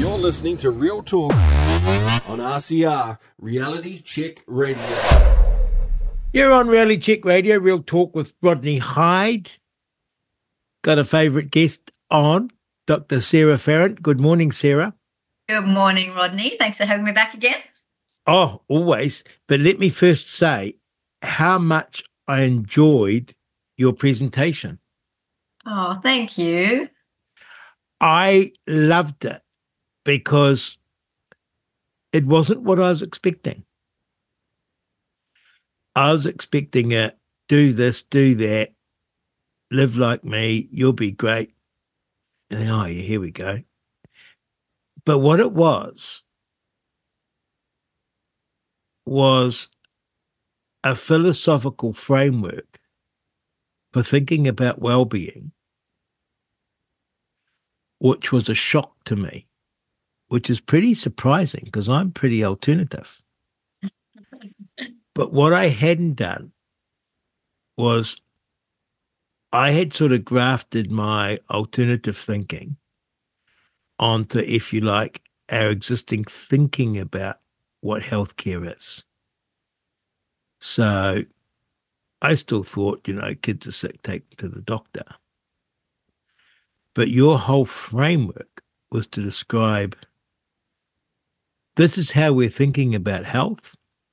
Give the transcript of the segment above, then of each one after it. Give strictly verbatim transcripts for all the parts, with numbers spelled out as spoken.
You're listening to Real Talk on R C R, Reality Check Radio. You're on Reality Check Radio, Real Talk with Rodney Hyde. Got a favourite guest on, Doctor Sarah Farrant. Good morning, Sarah. Good morning, Rodney. Thanks for having me back again. Oh, always. But let me first say how much I enjoyed your presentation. Oh, thank you. I loved it because it wasn't what I was expecting. I was expecting a do this, do that, live like me, you'll be great. And then, oh, yeah, here we go. But what it was, was a philosophical framework for thinking about well-being, which was a shock to me, which is pretty surprising because I'm pretty alternative. But what I hadn't done was I had sort of grafted my alternative thinking onto, if you like, our existing thinking about what healthcare is. So I still thought, you know, kids are sick, take them to the doctor. But your whole framework was to describe this is how we're thinking about health.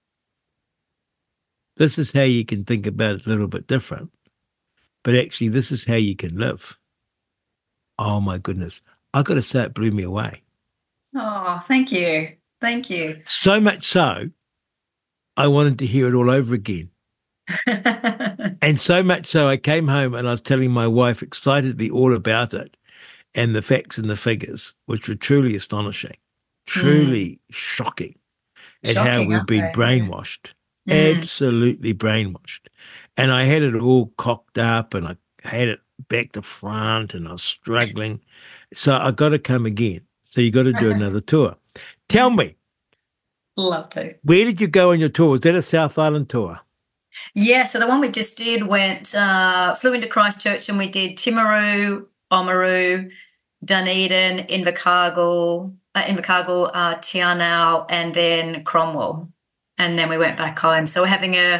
This is how you can think about it a little bit different. But actually, this is how you can live. Oh, my goodness. I got to say, it blew me away. Oh, thank you. Thank you. So much so, I wanted to hear it all over again. And so much so, I came home and I was telling my wife excitedly all about it and the facts and the figures, which were truly astonishing, truly mm. shocking at shocking, how we've been they? brainwashed, mm. absolutely brainwashed. And I had it all cocked up and I had it back to front and I was struggling. So I got to come again. So you got to do another tour. Tell me. Love to. Where did you go on your tour? Was that a South Island tour? Yeah, so the one we just did went, uh, flew into Christchurch and we did Timaru, Oamaru, Dunedin, Invercargill, uh, Invercargill, uh, Te Anau, and then Cromwell. And then we went back home. So we're having a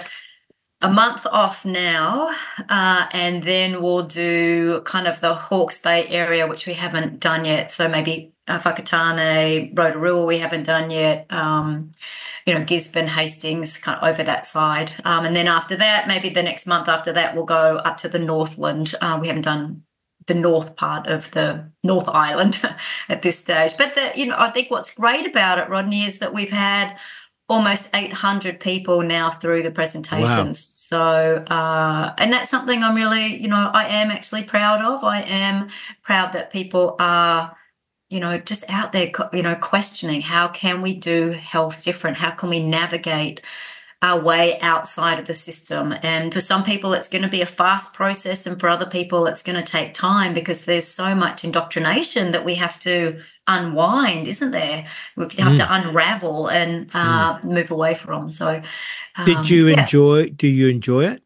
a month off now, uh, and then we'll do kind of the Hawke's Bay area, which we haven't done yet. So maybe uh, Whakatane, Rotorua we haven't done yet, um, you know, Gisborne, Hastings, kind of over that side. Um, and then after that, maybe the next month after that, we'll go up to the Northland. Uh, we haven't done the north part of the North Island at this stage. But, the, you know, I think what's great about it, Rodney, is that we've had almost eight hundred people now through the presentations. Wow. So, uh, and that's something I'm really, you know, I am actually proud of. I am proud that people are, you know, just out there, you know, questioning how can we do health different? How can we navigate our way outside of the system? And for some people, it's going to be a fast process. And for other people, it's going to take time because there's so much indoctrination that we have to unwind, isn't there? We have mm. to unravel and uh, mm. move away from. So, um, did you yeah. enjoy? Do you enjoy it?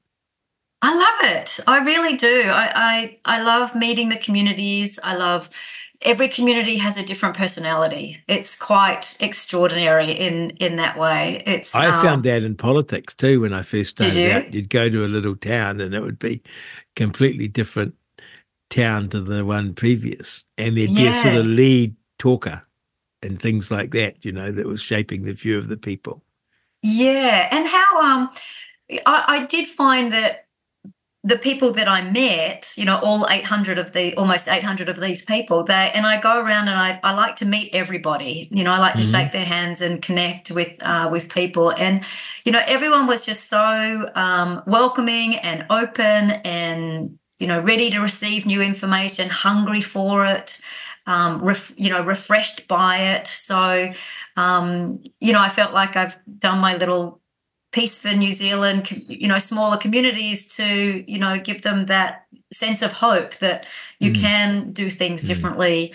I love it. I really do. I, I I love meeting the communities. I love every community has a different personality. It's quite extraordinary in in that way. It's. I um, found that in politics too when I first started you? out. You'd go to a little town and it would be completely different town to the one previous, and there'd yeah. be a sort of lead talker and things like that, you know, that was shaping the view of the people. Yeah, and how um, I, I did find that the people that I met, you know, all eight hundred of the, almost eight hundred of these people, they, and I go around and I, I like to meet everybody, you know, I like to mm-hmm. shake their hands and connect with, uh, with people. And, you know, everyone was just so um, welcoming and open and, you know, ready to receive new information, hungry for it. Um, ref, you know, refreshed by it. So, um, you know, I felt like I've done my little piece for New Zealand, you know, smaller communities to, you know, give them that sense of hope that you mm. can do things mm. differently,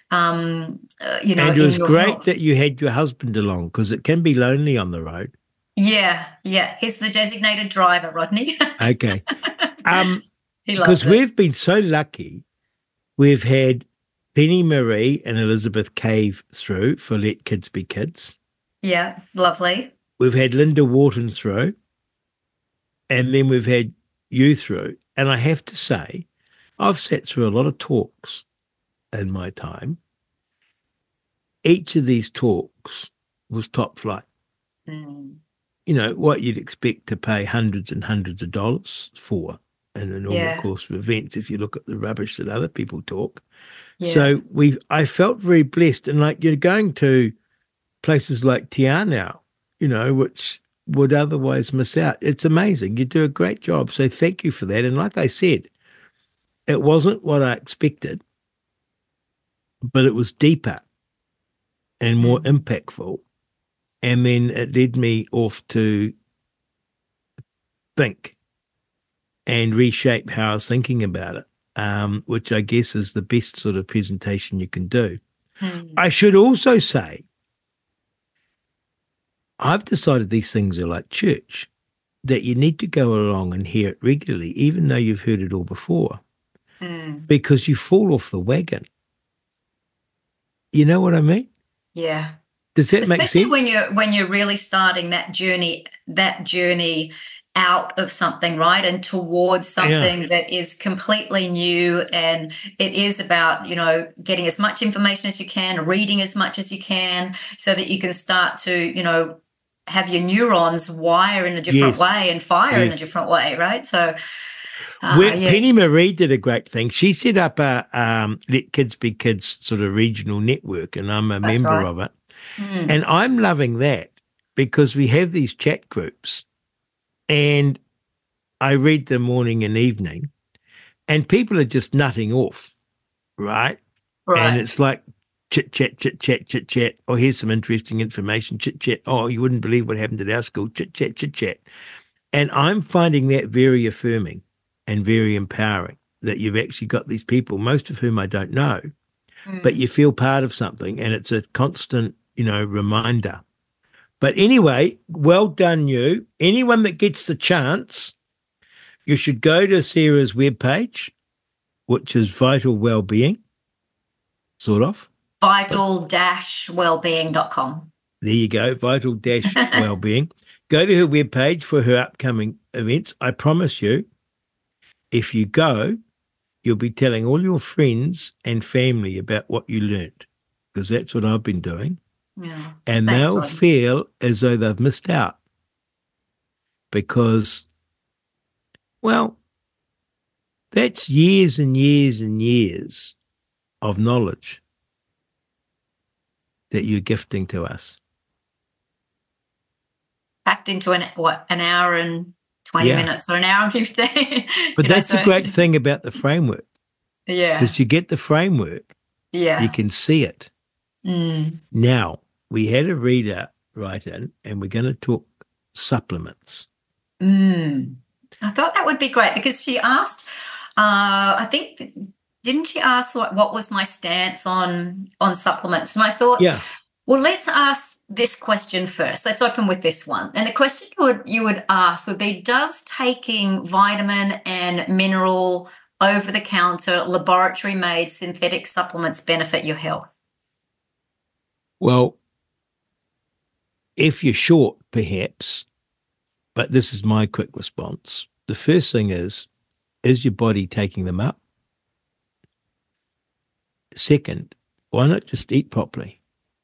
um, uh, you know. And it was great health. that you had your husband along because it can be lonely on the road. Yeah, yeah. He's the designated driver, Rodney. Okay. Um, because we've been so lucky, we've had Penny Marie and Elizabeth Cave through for Let Kids Be Kids. Yeah, lovely. We've had Linda Wharton through, and then we've had you through. And I have to say, I've sat through a lot of talks in my time. Each of these talks was top flight. Mm. You know, what you'd expect to pay hundreds and hundreds of dollars for in a normal Yeah. course of events if you look at the rubbish that other people talk. Yeah. So we, I felt very blessed. And like you're going to places like Te Anau, you know, which would otherwise miss out. It's amazing. You do a great job. So thank you for that. And like I said, it wasn't what I expected, but it was deeper and more Mm. impactful. And then it led me off to think and reshape how I was thinking about it, um, which I guess is the best sort of presentation you can do. Mm. I should also say, I've decided these things are like church, that you need to go along and hear it regularly, even though you've heard it all before, Mm. because you fall off the wagon. You know what I mean? Yeah. Does that make Especially sense? when you're when you're really starting that journey, that journey out of something, right, and towards something Yeah. that is completely new, and it is about, you know, getting as much information as you can, reading as much as you can, so that you can start to, you know, have your neurons wire in a different Yes. way and fire in a Yes. different way, right? So, uh, Where, yeah, Penny Marie did a great thing. She set up a um, Let Kids Be Kids sort of regional network, and I'm a that's member right. of it. Mm. And I'm loving that because we have these chat groups, and I read them morning and evening, and people are just nutting off, right? And Right. it's like chit chat, chit chat, chit chat. Oh, here's some interesting information. Chit chat. Oh, you wouldn't believe what happened at our school. Chit chat, chit chat. And I'm finding that very affirming and very empowering that you've actually got these people, most of whom I don't know, but Mm. you feel part of something, and it's a constant, you know, reminder. But anyway, well done, you. Anyone that gets the chance, you should go to Sarah's webpage, which is Vital Wellbeing, sort of. vital dash wellbeing dot com. There you go, Vital Dash Wellbeing. Go to her webpage for her upcoming events. I promise you, if you go, you'll be telling all your friends and family about what you learned, because that's what I've been doing. Yeah. And Thanks, they'll Rod. feel as though they've missed out because, well, that's years and years and years of knowledge that you're gifting to us. Packed into an what an hour and twenty Yeah. minutes or an hour and fifteen. But You know, that's the so- great thing about the framework, Yeah. because you get the framework, Yeah. you can see it. Mm. Now, we had a reader write in, and we're going to talk supplements. Mm. I thought that would be great because she asked, uh, I think, didn't she ask what, what was my stance on on supplements? And I thought, Yeah. well, let's ask this question first. Let's open with this one. And the question you would, you would ask would be, does taking vitamin and mineral over-the-counter laboratory-made synthetic supplements benefit your health? Well, if you're short, perhaps, but this is my quick response. The first thing is, is your body taking them up? Second, why not just eat properly?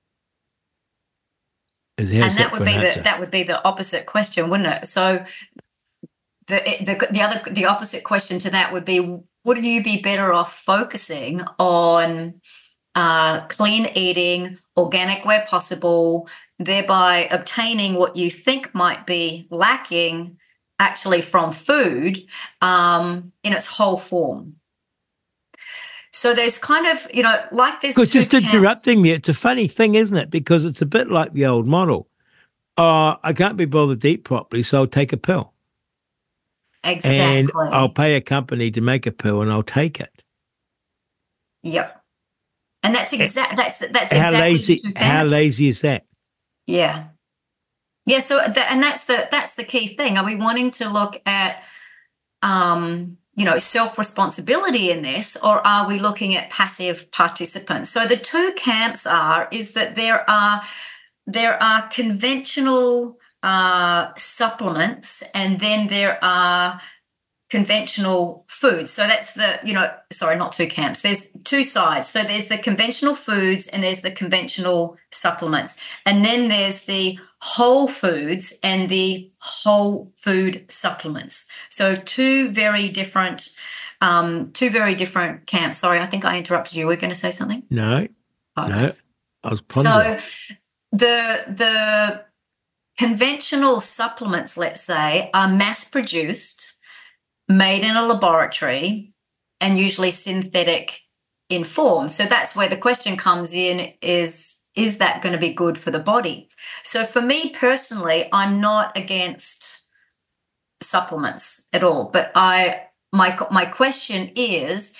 Is how's And that for would an be the answer? that would be the opposite question, wouldn't it? So the the the other the opposite question to that would be, would you be better off focusing on uh, clean eating, organic where possible, thereby obtaining what you think might be lacking actually from food um, in its whole form? So there's kind of, you know, like this. Because just interrupting there, it's a funny thing, isn't it? Because it's a bit like the old model. Oh, I can't be bothered to eat properly, so I'll take a pill. Exactly. And I'll pay a company to make a pill, and I'll take it. Yep. And that's exact. That's that's How exactly lazy? the two How camps. lazy is that? Yeah. Yeah. So that, and that's the that's the key thing. Are we wanting to look at um, you know, self-responsibility in this, or are we looking at passive participants? So the two camps are, is that there are, there are conventional uh, supplements, and then there are conventional foods. So that's the, you know, sorry, not two camps. There's two sides. So there's the conventional foods and there's the conventional supplements. And then there's the whole foods and the whole food supplements. So two very different, um, two very different camps. Sorry, I think I interrupted you. Were you going to say something? No, Okay. no, I was pondering. So the, the conventional supplements, let's say, are mass produced, made in a laboratory, and usually synthetic in form. So that's where the question comes in, is, is that going to be good for the body? So for me personally, I'm not against supplements at all, but I my my question is,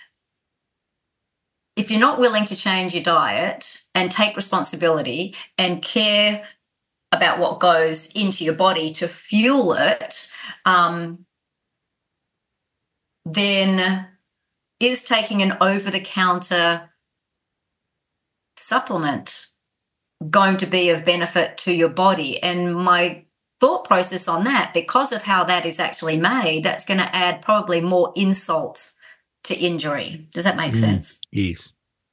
if you're not willing to change your diet and take responsibility and care about what goes into your body to fuel it, um, then is taking an over-the-counter supplement going to be of benefit to your body? And my thought process on that, because of how that is actually made, that's going to add probably more insult to injury. Does that make Mm, sense? yes.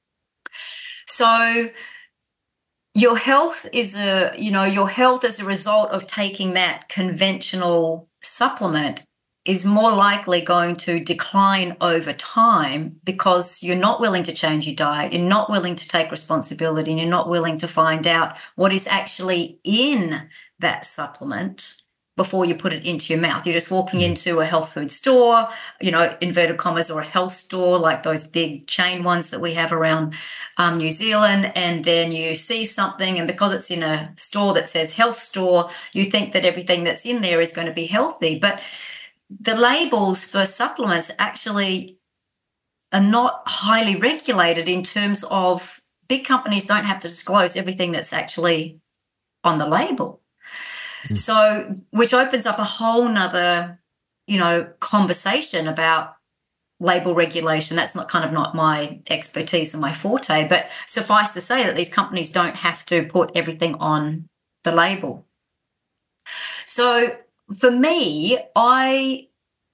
So your health is a, you know, your health as a result of taking that conventional supplement is more likely going to decline over time, because you're not willing to change your diet, you're not willing to take responsibility, and you're not willing to find out what is actually in that supplement before you put it into your mouth. You're just walking Mm. into a health food store, you know, inverted commas, or a health store, like those big chain ones that we have around um, New Zealand, and then you see something, and because it's in a store that says health store, you think that everything that's in there is going to be healthy. But the labels for supplements actually are not highly regulated in terms of, big companies don't have to disclose everything that's actually on the label. Mm. So, which opens up a whole nother, you know, conversation about label regulation. That's not kind of not my expertise and my forte, but suffice to say that these companies don't have to put everything on the label. So for me, I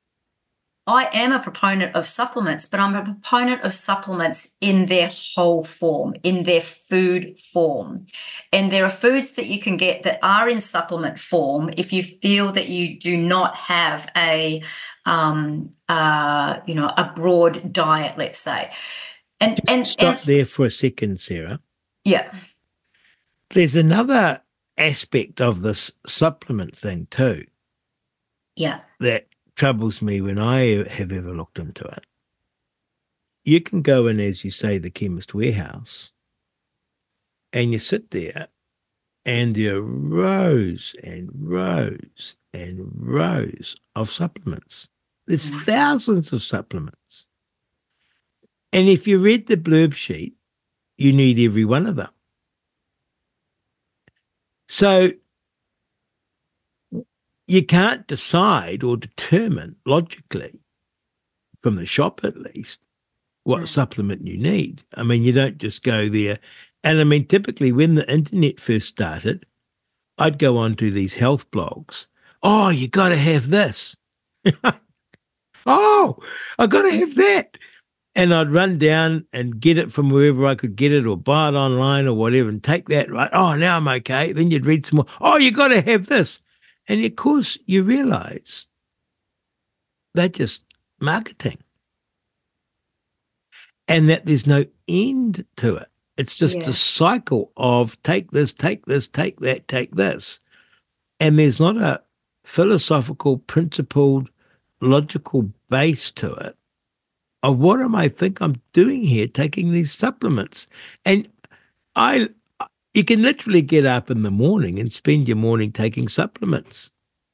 I am a proponent of supplements, but I'm a proponent of supplements in their whole form, in their food form. And there are foods that you can get that are in supplement form if you feel that you do not have a, um, uh, you know, a broad diet, let's say. And Just and stop and there for a second, Sarah. yeah, There's another aspect of this supplement thing too yeah, that troubles me when I have ever looked into it. You can go in, as you say, the chemist warehouse, and you sit there, and there are rows and rows and rows of supplements. There's Mm. thousands of supplements. And if you read the blurb sheet, you need every one of them. So you can't decide or determine logically, from the shop at least, what Mm. supplement you need. I mean, you don't just go there. And I mean, typically when the internet first started, I'd go onto these health blogs. Oh, you got to have this. Oh, I got to have that. And I'd run down and get it from wherever I could get it, or buy it online or whatever, and take that, right? Oh, now I'm okay. Then you'd read some more. Oh, you got to have this. And of course, you realize they're just marketing, and that there's no end to it. It's just Yeah. a cycle of take this, take this, take that, take this. And there's not a philosophical, principled, logical base to it of what am I think I'm doing here, taking these supplements. And I, you can literally get up in the morning and spend your morning taking supplements.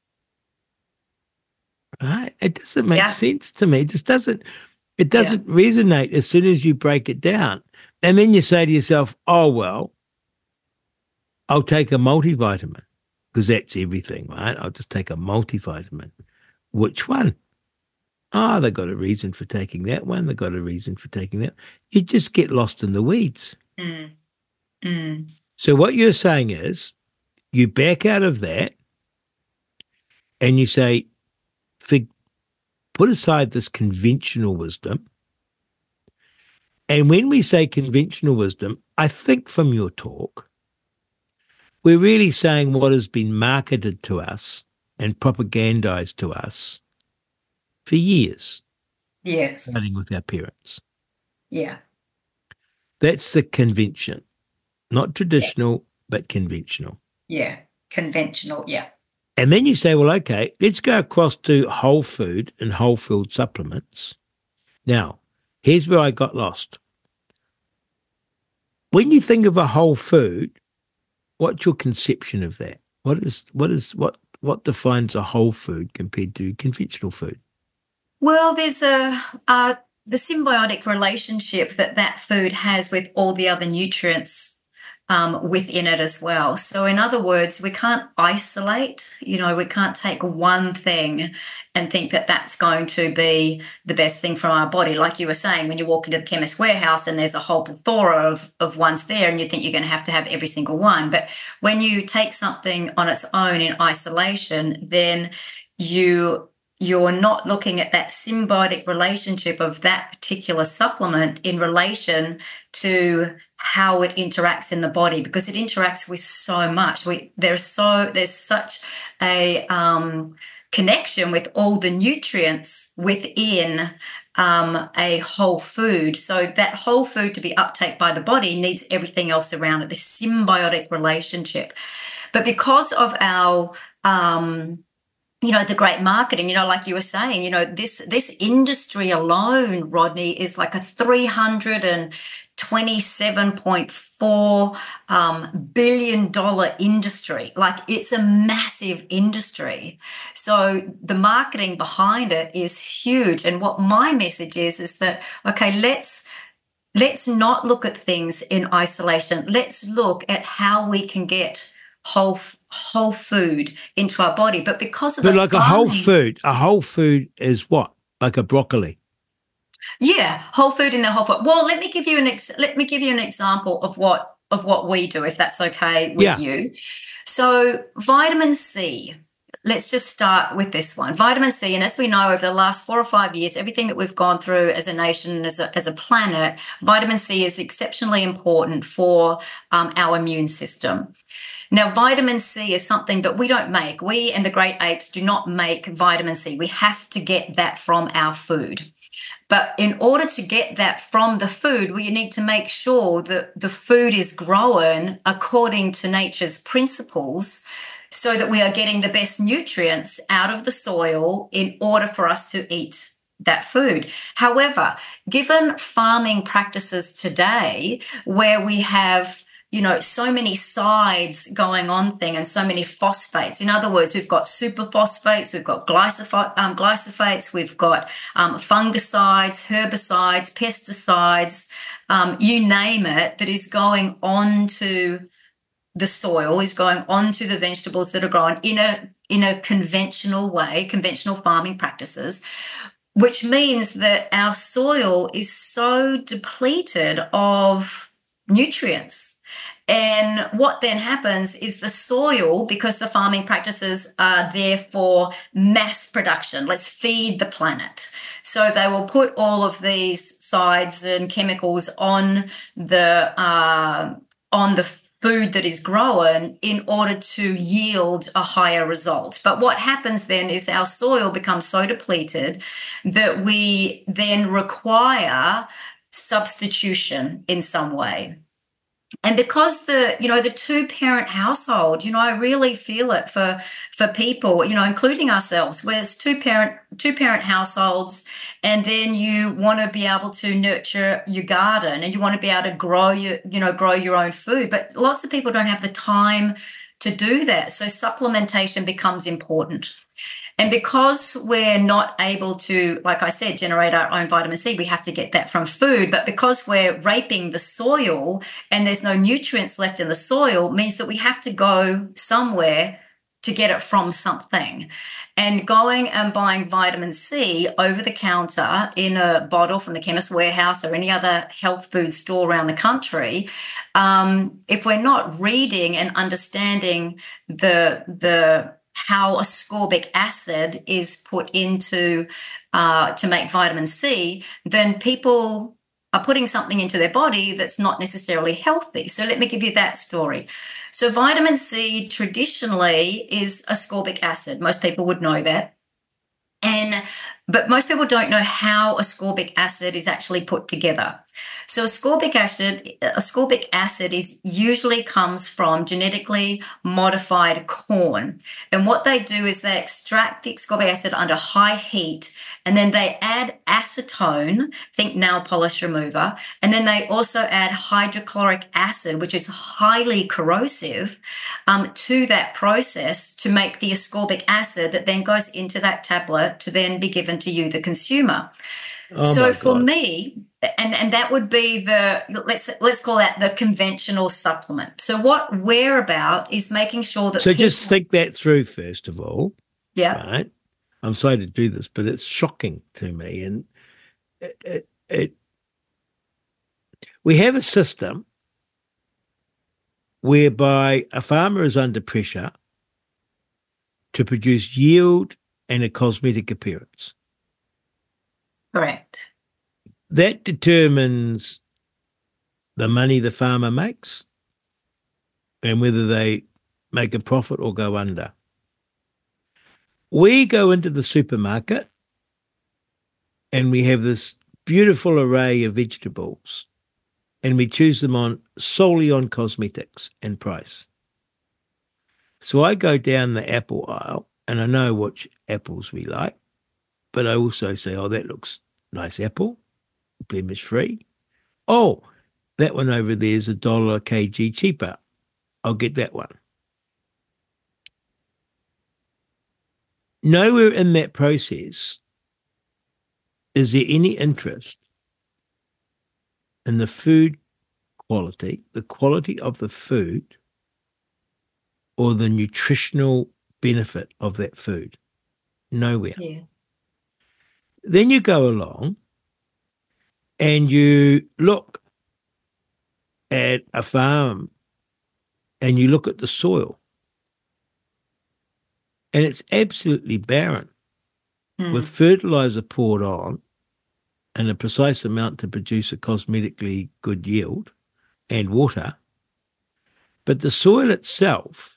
Right? It doesn't make Yeah. sense to me. It just doesn't, it doesn't resonate as soon as you break it down. And then you say to yourself, oh, well, I'll take a multivitamin, because that's everything, right? I'll just take a multivitamin. Which one? Oh, they got a reason for taking that one. They got a reason for taking that. You just get lost in the weeds. Mm. Mm. So what you're saying is you back out of that and you say, put aside this conventional wisdom. And when we say conventional wisdom, I think from your talk, we're really saying what has been marketed to us and propagandized to us for years. Yes. Starting with our parents. Yeah. That's the convention. Not traditional, but conventional. Yeah. Conventional. Yeah. And then you say, well, okay, let's go across to whole food and whole food supplements. Now, here's where I got lost. When you think of a whole food, what's your conception of that? What is what is what what defines a whole food compared to conventional food? Well, there's a uh, the symbiotic relationship that that food has with all the other nutrients um, within it as well. So, in other words, we can't isolate. You know, we can't take one thing and think that that's going to be the best thing for our body. Like you were saying, when you walk into the chemist warehouse and there's a whole plethora of, of ones there and you think you're going to have to have every single one. But when you take something on its own in isolation, then you, you're not looking at that symbiotic relationship of that particular supplement in relation to how it interacts in the body, because it interacts with so much. We, there's so, there's such a, um, connection with all the nutrients within um, a whole food. So that whole food to be uptake by the body needs everything else around it, this symbiotic relationship. But because of our, um, you know, the great marketing, you know, like you were saying, you know, this this industry alone, Rodney, is like a three hundred twenty-seven point four um, billion dollar industry. Like, it's a massive industry. So the marketing behind it is huge. And what my message is, is that, okay, let's let's not look at things in isolation. Let's look at how we can get whole whole food into our body. But because of but the like farming, a whole food, a whole food is what? Like a broccoli. Yeah, whole food in the whole food. Well, let me give you an ex- let me give you an example of what of what we do, if that's okay with Yeah. you. So vitamin C. Let's just start with this one. Vitamin C, and as we know, over the last four or five years, everything that we've gone through as a nation and as a, as a planet, vitamin C is exceptionally important for um, our immune system. Now, vitamin C is something that we don't make. We and the great apes do not make vitamin C. We have to get that from our food. But in order to get that from the food, we need to make sure that the food is grown according to nature's principles, so that we are getting the best nutrients out of the soil in order for us to eat that food. However, given farming practices today, where we have, you know, so many sides going on thing and so many phosphates. In other words, we've got superphosphates, we've got glyphosate, um, glyphosates, we've got um, fungicides, herbicides, pesticides, um, you name it, that is going on to the soil, is going on to the vegetables that are grown in a in a conventional way, conventional farming practices, which means that our soil is so depleted of nutrients. And what then happens is the soil, because the farming practices are there for mass production, let's feed the planet. So they will put all of these sides and chemicals on the uh, on the food that is grown in order to yield a higher result. But what happens then is our soil becomes so depleted that we then require substitution in some way. And because the, you know, the two-parent household, you know, I really feel it for for people, you know, including ourselves, where it's two-parent two-parent households, and then you want to be able to nurture your garden and you want to be able to grow your, you know, grow your own food. But lots of people don't have the time to do that. So supplementation becomes important. And because we're not able to, like I said, generate our own vitamin C, we have to get that from food. But because we're raping the soil and there's no nutrients left in the soil, means that we have to go somewhere to get it from something. And going and buying vitamin C over the counter in a bottle from the Chemist Warehouse or any other health food store around the country, um, if we're not reading and understanding the the how ascorbic acid is put into uh, to make vitamin C, then people are putting something into their body that's not necessarily healthy. So let me give you that story. So vitamin C traditionally is ascorbic acid. Most people would know that. And but most people don't know how ascorbic acid is actually put together. So ascorbic acid, ascorbic acid is usually comes from genetically modified corn. And what they do is they extract the ascorbic acid under high heat, and then they add acetone, think nail polish remover, and then they also add hydrochloric acid, which is highly corrosive, um, to that process to make the ascorbic acid that then goes into that tablet to then be given to you, the consumer. Oh so my for God. me, and, and that would be the, let's let's call that the conventional supplement. So what we're about is making sure that So people, just think that through first of all, yeah, right? I'm sorry to do this, but it's shocking to me. And it, it, it we have a system whereby a farmer is under pressure to produce yield and a cosmetic appearance. correct. That determines the money the farmer makes and whether they make a profit or go under. We go into the supermarket and we have this beautiful array of vegetables and we choose them on solely on cosmetics and price. So I go down the apple aisle and I know which apples we like, but I also say, oh, that looks nice apple, blemish free. Oh, that one over there is a dollar a kg cheaper. I'll get that one. Nowhere in that process is there any interest in the food quality, the quality of the food, or the nutritional benefit of that food. Nowhere. Yeah. Then you go along and you look at a farm and you look at the soil and it's absolutely barren Mm. with fertilizer poured on and a precise amount to produce a cosmetically good yield and water. But the soil itself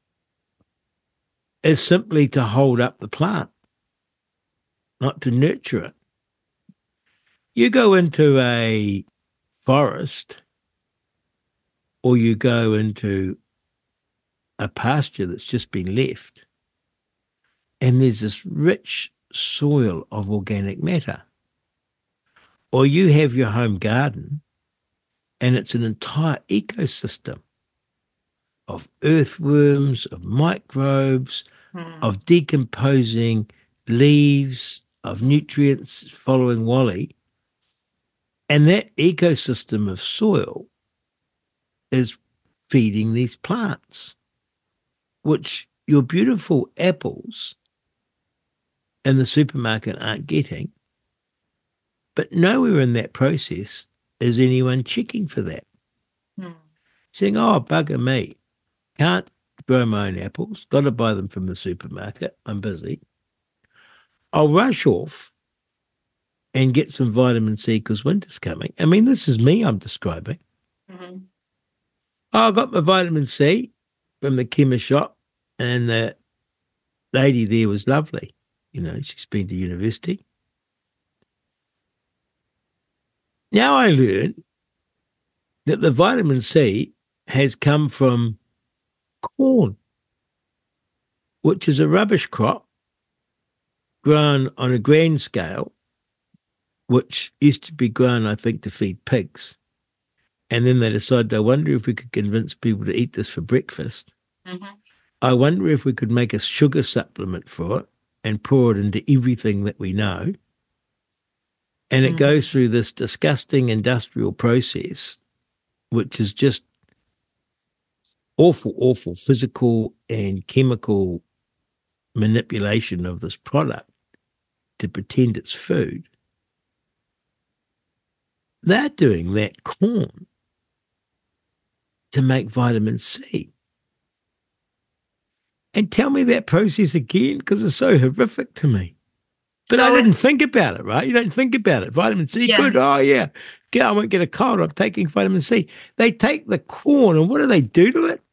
is simply to hold up the plant, not to nurture it. You go into a forest or you go into a pasture that's just been left, and there's this rich soil of organic matter. Or you have your home garden and it's an entire ecosystem of earthworms, of microbes, Mm. of decomposing leaves, of nutrients following Wally. And that ecosystem of soil is feeding these plants, which your beautiful apples in the supermarket aren't getting. But nowhere in that process is anyone checking for that. Mm. Saying, oh, bugger me, can't grow my own apples, got to buy them from the supermarket, I'm busy. I'll rush off and get some vitamin C because winter's coming. I mean, this is me I'm describing. Mhm. Oh, I got my vitamin C from the chemist shop and the lady there was lovely. You know, she's been to university. Now I learn that the vitamin C has come from corn, which is a rubbish crop grown on a grand scale, which used to be grown, I think, to feed pigs. And then they decided, I wonder if we could convince people to eat this for breakfast. Mhm. I wonder if we could make a sugar supplement for it and pour it into everything that we know. And it Mm. goes through this disgusting industrial process, which is just awful, awful physical and chemical manipulation of this product to pretend it's food. They're doing that corn to make vitamin C. And tell me that process again, because it's so horrific to me. But so I didn't think about it, right? You don't think about it. Vitamin C, yeah. Good. Oh, yeah. Yeah, I won't get a cold. I'm taking vitamin C. They take the corn, and what do they do to it?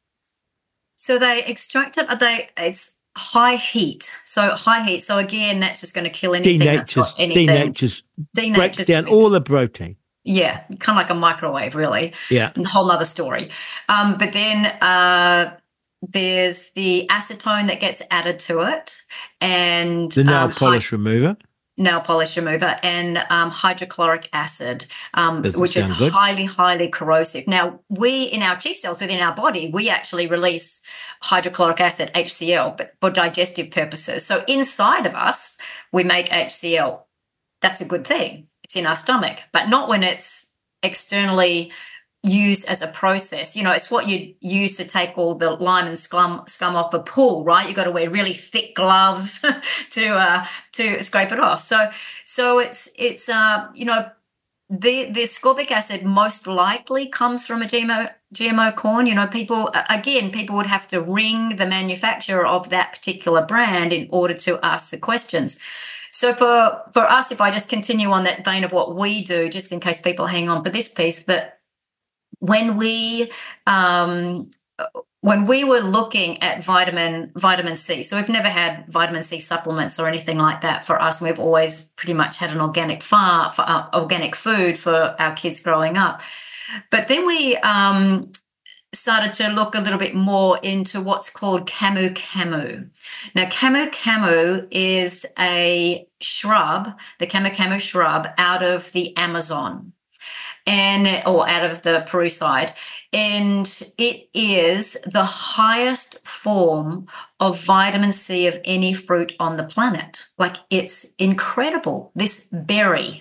So they extract it. They it's high heat. So high heat. So again, that's just going to kill anything. Denatures, that's got anything. Denatures, denatures breaks down all the protein. Yeah, kind of like a microwave, really. Yeah. A whole nother story. Um, but then uh, there's the acetone that gets added to it. And the nail um, polish hy- remover. Nail polish remover and um, hydrochloric acid, um, which is good. highly, highly corrosive. Now, we, in our chief cells within our body, we actually release hydrochloric acid, H C L, but for digestive purposes. So inside of us, we make H C L. That's a good thing. It's in our stomach, but not when it's externally used as a process. You know, it's what you use to take all the lime and scum scum off a pool, right? You got to wear really thick gloves to uh, to scrape it off. So, so it's it's uh, you know, the the ascorbic acid most likely comes from a G M O G M O corn. You know, people again, people would have to ring the manufacturer of that particular brand in order to ask the questions. So for, for us, if I just continue on that vein of what we do, just in case people hang on for this piece, that when we um, when we were looking at vitamin vitamin C, so we've never had vitamin C supplements or anything like that for us. We've always pretty much had an organic farm, for, uh, organic food for our kids growing up. But then we um, started to look a little bit more into what's called camu camu. Now, camu camu is a shrub, the camu camu shrub, out of the Amazon, and or out of the Peru side, and it is the highest form of vitamin C of any fruit on the planet. Like, it's incredible, this berry.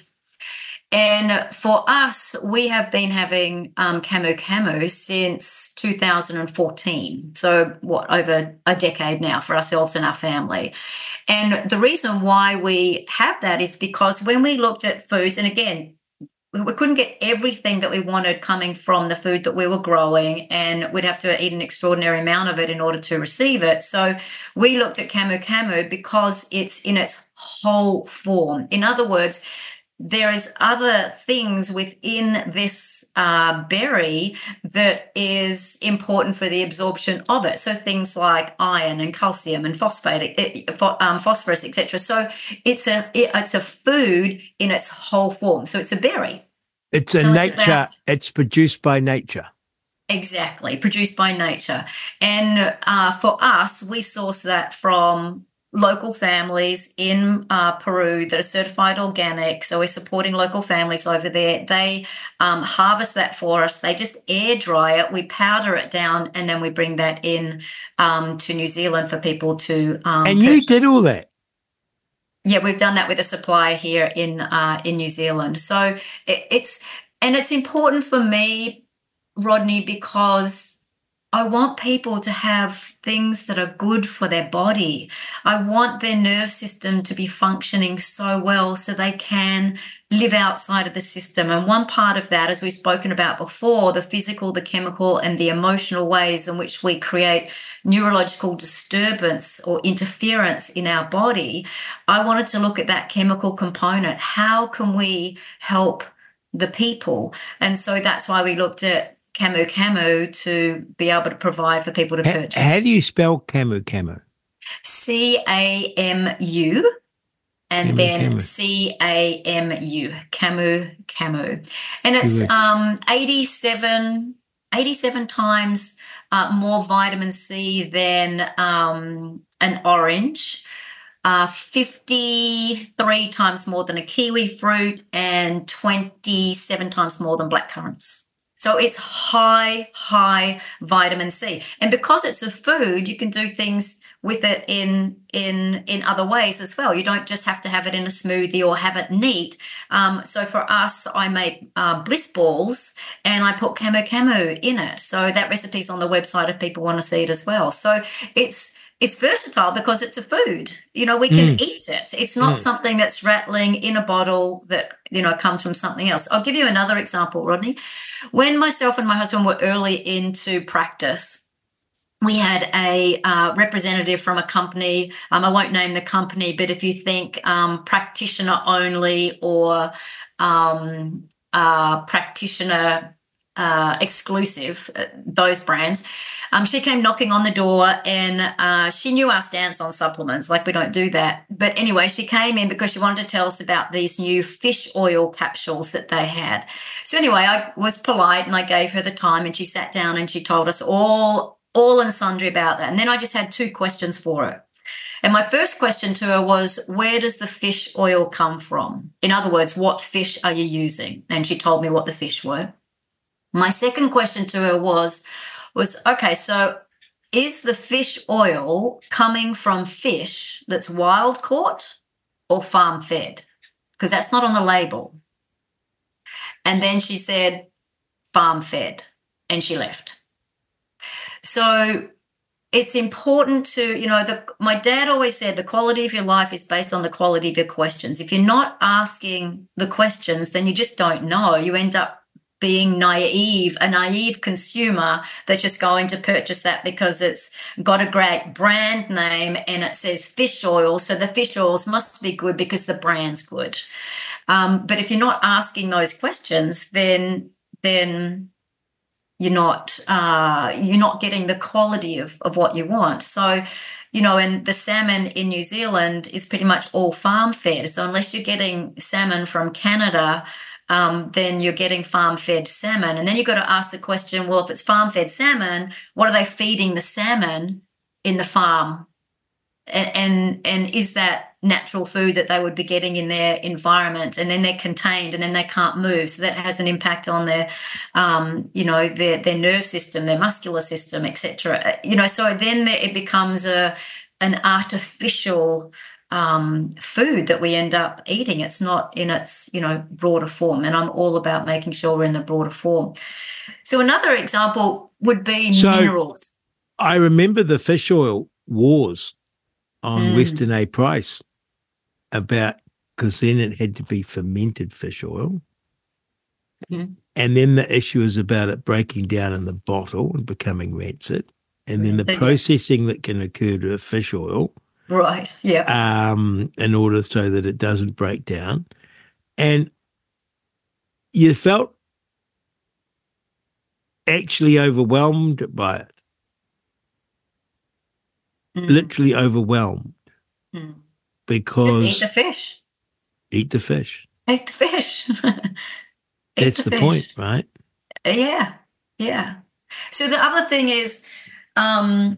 And for us, we have been having um, camu camu since two thousand fourteen. So what, over a decade now for ourselves and our family. And the reason why we have that is because when we looked at foods, and again, we couldn't get everything that we wanted coming from the food that we were growing, and we'd have to eat an extraordinary amount of it in order to receive it. So we looked at camu camu because it's in its whole form. In other words, there is other things within this uh, berry that is important for the absorption of it. So things like iron and calcium and phosphate, um, phosphorus, et cetera. So it's a it, it's a food in its whole form. So it's a berry. It's a so nature. It's, about, it's produced by nature. Exactly, produced by nature. And uh, for us, we source that from local families in uh, Peru that are certified organic. So we're supporting local families over there. They um, harvest that for us. They just air dry it. We powder it down, and then we bring that in um, to New Zealand for people to um, And you purchase. did all that? Yeah, we've done that with a supplier here in uh, in New Zealand. So it, it's and it's important for me, Rodney, because I want people to have things that are good for their body. I want their nerve system to be functioning so well so they can live outside of the system. And one part of that, as we've spoken about before, the physical, the chemical, and the emotional ways in which we create neurological disturbance or interference in our body, I wanted to look at that chemical component. How can we help the people? And so that's why we looked at Camu Camu to be able to provide for people to purchase. How do you spell Camu Camu? C A M U and Camu, then Camu. C A M U, Camu Camu. And it's um, eighty-seven, eighty-seven times uh, more vitamin C than um, an orange. Uh, fifty-three times more than a kiwi fruit, and twenty-seven times more than black currants. So it's high, high vitamin C. And because it's a food, you can do things with it in in in other ways as well. You don't just have to have it in a smoothie or have it neat. Um, so for us, I make uh, bliss balls and I put camu camu in it. So that recipe's on the website if people want to see it as well. So it's it's versatile because it's a food. You know, we can Mm. eat it. It's not Mm. something that's rattling in a bottle that, you know, comes from something else. I'll give you another example, Rodney. When myself and my husband were early into practice, we had a uh, representative from a company. Um, I won't name the company, but if you think um, practitioner only or um, uh, practitioner uh, exclusive, uh, those brands, um, she came knocking on the door and uh, she knew our stance on supplements. Like, we don't do that. But anyway, she came in because she wanted to tell us about these new fish oil capsules that they had. So anyway, I was polite and I gave her the time and she sat down and she told us all all and sundry about that. And then I just had two questions for her. And my first question to her was, where does the fish oil come from? In other words, what fish are you using? And she told me what the fish were. My second question to her was, was okay, so is the fish oil coming from fish that's wild caught or farm fed? Because that's not on the label. And then she said, farm fed, and she left. So it's important to, you know, the, my dad always said the quality of your life is based on the quality of your questions. If you're not asking the questions, then you just don't know. You end up being naive, a naive consumer that's just going to purchase that because it's got a great brand name and it says fish oil. So the fish oils must be good because the brand's good. Um, but if you're not asking those questions, then then you're not uh, you're not getting the quality of, of what you want. So, you know, and the salmon in New Zealand is pretty much all farm fed. So unless you're getting salmon from Canada, um, then you're getting farm fed salmon. And then you've got to ask the question, well, if it's farm fed salmon, what are they feeding the salmon in the farm? And, and and is that natural food that they would be getting in their environment? And then they're contained and then they can't move. So that has an impact on their, um, you know, their, their nerve system, their muscular system, et cetera. You know, so then it becomes a an artificial um, food that we end up eating. It's not in its, you know, broader form. And I'm all about making sure we're in the broader form. So another example would be So, minerals. I remember the fish oil wars on Mm. Western A Price about, because then it had to be fermented fish oil. Mhm. And then the issue is about it breaking down in the bottle and becoming rancid. And then the Yeah. processing that can occur to fish oil Right. Yeah. um, in order so that it doesn't break down. And you felt actually overwhelmed by it, Mm. literally overwhelmed, Mm. because Just eat the fish. eat the fish. Eat the fish. Eat That's the fish. point, right? Yeah. Yeah. So the other thing is, um,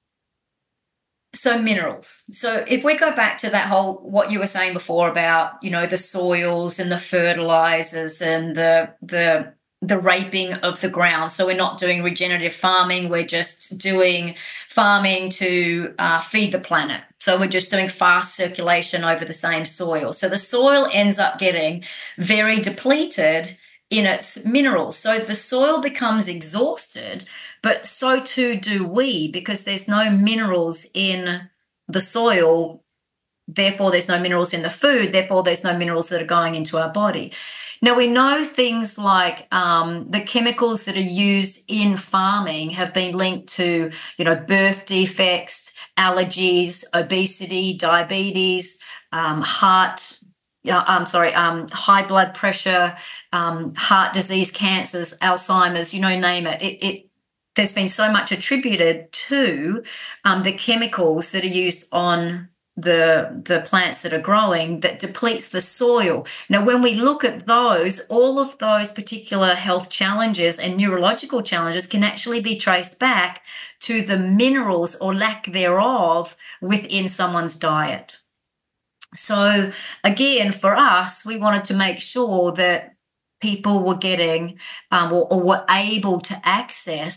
so minerals. So if we go back to that whole, what you were saying before about, you know, the soils and the fertilizers and the, the, the raping of the ground. So we're not doing regenerative farming. We're just doing farming to uh, feed the planet. So we're just doing fast circulation over the same soil. So the soil ends up getting very depleted in its minerals. So the soil becomes exhausted, but so too do we, because there's no minerals in the soil. Therefore, there's no minerals in the food. Therefore, there's no minerals that are going into our body. Now, we know things like um, the chemicals that are used in farming have been linked to, you know, birth defects, allergies, obesity, diabetes, um, heart, uh, I'm sorry, um, high blood pressure, um, heart disease, cancers, Alzheimer's, you know, name it. It, it there's been so much attributed to um, the chemicals that are used on the the plants that are growing that depletes the soil. Now, when we look at those, all of those particular health challenges and neurological challenges can actually be traced back to the minerals or lack thereof within someone's diet. So again, for us, we wanted to make sure that people were getting um, or, or were able to access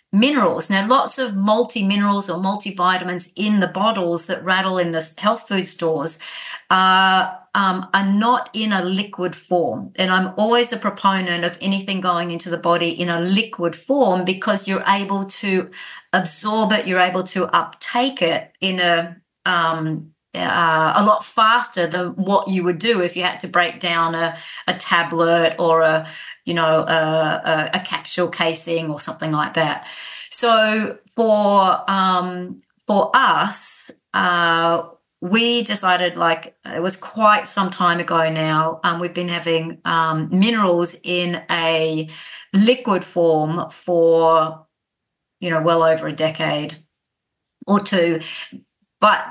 minerals. Now, lots of multi-minerals or multivitamins in the bottles that rattle in the health food stores are, um, are not in a liquid form. And I'm always a proponent of anything going into the body in a liquid form because you're able to absorb it, you're able to uptake it in a um, uh, a lot faster than what you would do if you had to break down a, a tablet or a, you know, a, a, a capsule casing or something like that. So for um, for us, uh, we decided, like, it was quite some time ago now, um, we've been having um, minerals in a liquid form for, you know, well over a decade or two. But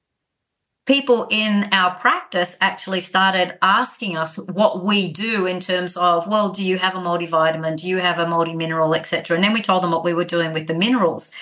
people in our practice actually started asking us what we do in terms of, well, do you have a multivitamin? Do you have a multi-mineral, et cetera? And then we told them what we were doing with the minerals.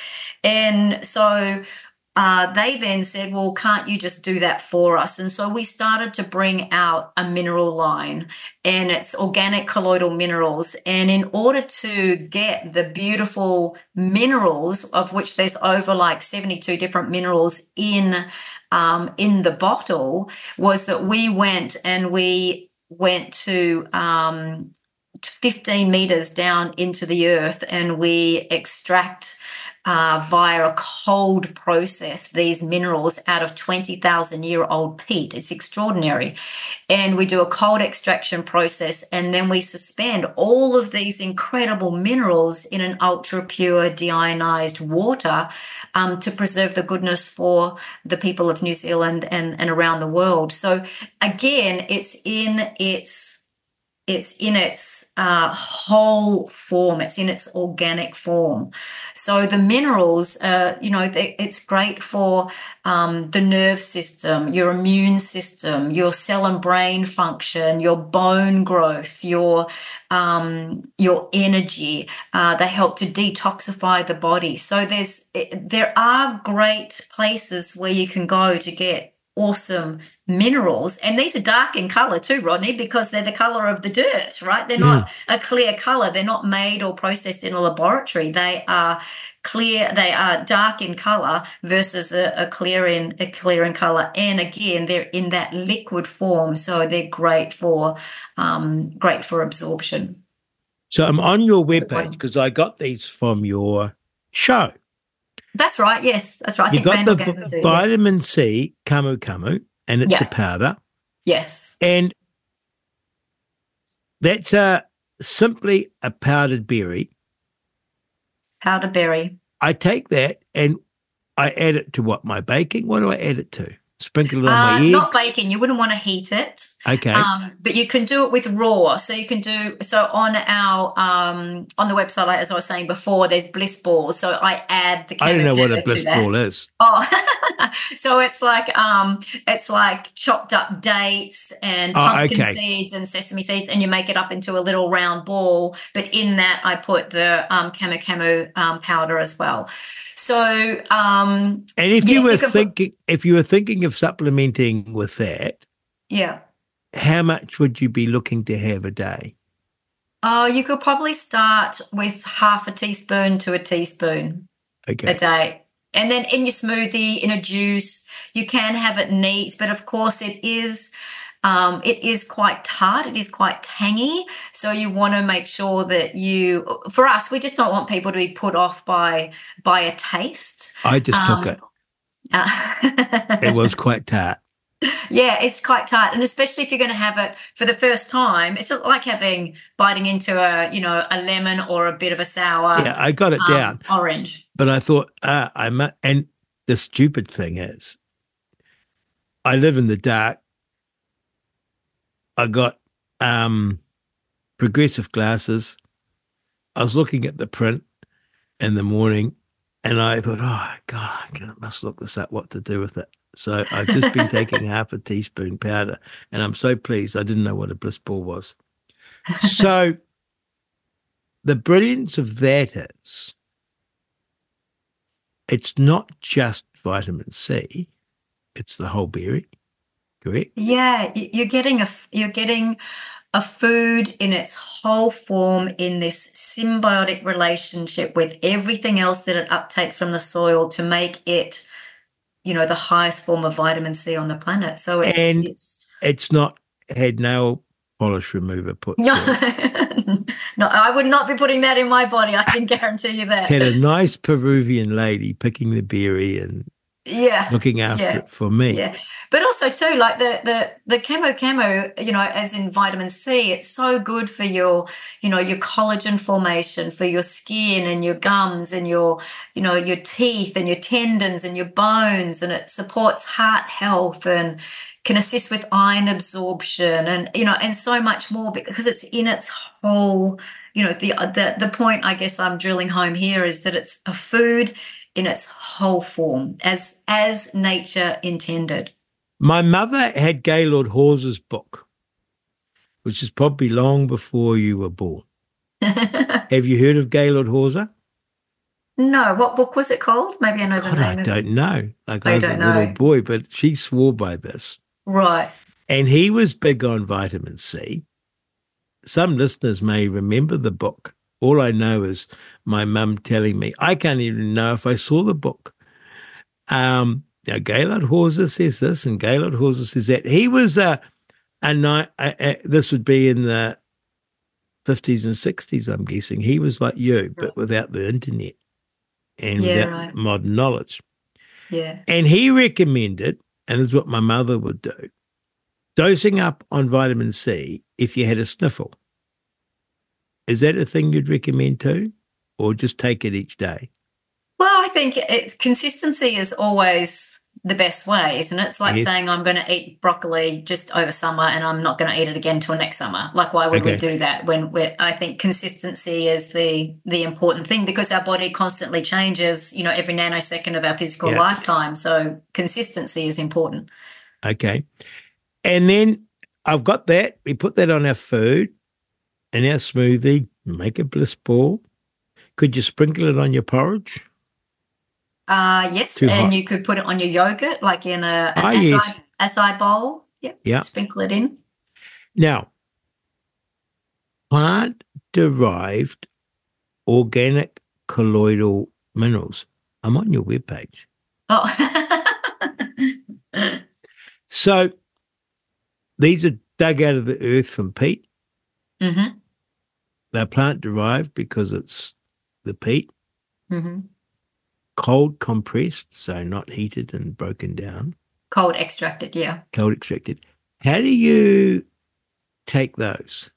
And so uh, they then said, well, can't you just do that for us? And so we started to bring out a mineral line, and it's organic colloidal minerals. And in order to get the beautiful minerals, of which there's over like seventy-two different minerals in um, in the bottle, was that we went and we went to um, fifteen meters down into the earth, and we extract Uh, via a cold process these minerals out of twenty thousand year old peat. It's extraordinary. And we do a cold extraction process, and then we suspend all of these incredible minerals in an ultra pure deionized water um, to preserve the goodness for the people of New Zealand and, and around the world. So again, it's in its It's in its uh, whole form. It's in its organic form. So the minerals, uh, you know, they, it's great for um, the nerve system, your immune system, your cell and brain function, your bone growth, your um, your energy. Uh, they help to detoxify the body. So there's there are great places where you can go to get awesome minerals, and these are dark in color too, Rodney, because they're the color of the dirt, right? They're Mm. not a clear color. They're not made or processed in a laboratory. They are clear. They are dark in color versus a, a clear in a clear in color. And again, they're in that liquid form, so they're great for um, great for absorption. So I'm on your webpage because I got these from your show. That's right. Yes, that's right. I You think got Randall the gave them v- to you. vitamin C, Camu Camu, and it's Yeah. a powder. Yes. And that's a simply a powdered berry. Powder berry. I take that and I add it to what, my baking? What do I add it to? Sprinkle it on Uh, my eggs? not baking. You wouldn't want to heat it. Okay. Um, but you can do it with raw. So you can do so on our um, on the website, like, as I was saying before, there's bliss balls. So I add the I don't know what a camu-camu to bliss that. ball is. Oh, so it's like um, it's like chopped up dates and Oh, pumpkin okay. seeds and sesame seeds, and you make it up into a little round ball. But in that, I put the um, camu camu um, powder as well. So um, And if yes, you were you can put- thinking, if you were thinking of supplementing with that, yeah. how much would you be looking to have a day? Oh, you could probably start with half a teaspoon to a teaspoon Okay. a day. And then in your smoothie, in a juice, you can have it neat, but of course it is um, it is quite tart. It is quite tangy. So you want to make sure that you, for us, we just don't want people to be put off by by a taste. I just Um, took it. Uh, It was quite tart. Yeah, it's quite tight, and especially if you're going to have it for the first time, it's like having biting into a you know a lemon or a bit of a sour Yeah, I got it um, down. orange. But I thought, ah, I mu and the stupid thing is, I live in the dark. I got um, progressive glasses. I was looking at the print in the morning, and I thought, oh, God, I must look this up, what to do with it. So I've just been taking half a teaspoon powder, and I'm so pleased. I didn't know what a bliss ball was. So the brilliance of that is it's not just vitamin C, it's the whole berry, correct? Yeah, y- you're getting a f- you're getting a food in its whole form in this symbiotic relationship with everything else that it uptakes from the soil to make it, you know, the highest form of vitamin C on the planet. So it's And it's it's not had nail polish remover put no, through it. no, I would not be putting that in my body. I can guarantee you that. It's had a nice Peruvian lady picking the berry and Yeah, looking after yeah, it for me. yeah. But also too, like the the the chemo chemo, you know, as in vitamin C, it's so good for your, you know, your collagen formation, for your skin and your gums and your, you know, your teeth and your tendons and your bones, and it supports heart health and can assist with iron absorption and, you know, and so much more because it's in its whole, you know, the the the point I guess I'm drilling home here is that it's a food in its whole form, as as nature intended. My mother had Gaylord Hawes's book, which is probably long before you were born. Have you heard of Gaylord Hawser? No, what book was it called? Maybe I know the God, name I of don't it. know. Like I I was a don't little know. boy, but she swore by this. Right. And he was big on vitamin C. Some listeners may remember the book. All I know is my mum telling me, I can't even know if I saw the book. Um, now, Gaylord Hawser says this and Gaylord Hawser says that. He was a, a, ni- a, a this would be in the fifties and sixties, I'm guessing. He was like you, but without the internet and Yeah, without right. modern knowledge. Yeah. And he recommended, and this is what my mother would do, dosing up on vitamin C if you had a sniffle. Is that a thing you'd recommend too? Or just take it each day? Well, I think it, consistency is always the best way, isn't it? It's like Yes. saying I'm going to eat broccoli just over summer and I'm not going to eat it again till next summer. Like, why would Okay. we do that when we're, I think consistency is the the important thing because our body constantly changes, you know, every nanosecond of our physical Yeah. lifetime. So consistency is important. Okay. And then I've got that. We put that on our food and our smoothie, make a bliss ball. Could you sprinkle it on your porridge? Uh, yes, Too and hot. you could put it on your yogurt, like in a an Ah, acai, yes. acai bowl. Yep. Yeah. Sprinkle it in. Now, plant-derived organic colloidal minerals. I'm on your webpage. Oh. So these are dug out of the earth from peat. Mm-hmm. They're plant-derived because it's the peat. Mm-hmm. Cold compressed, so not heated and broken down. Cold extracted, yeah. Cold extracted. How do you take those?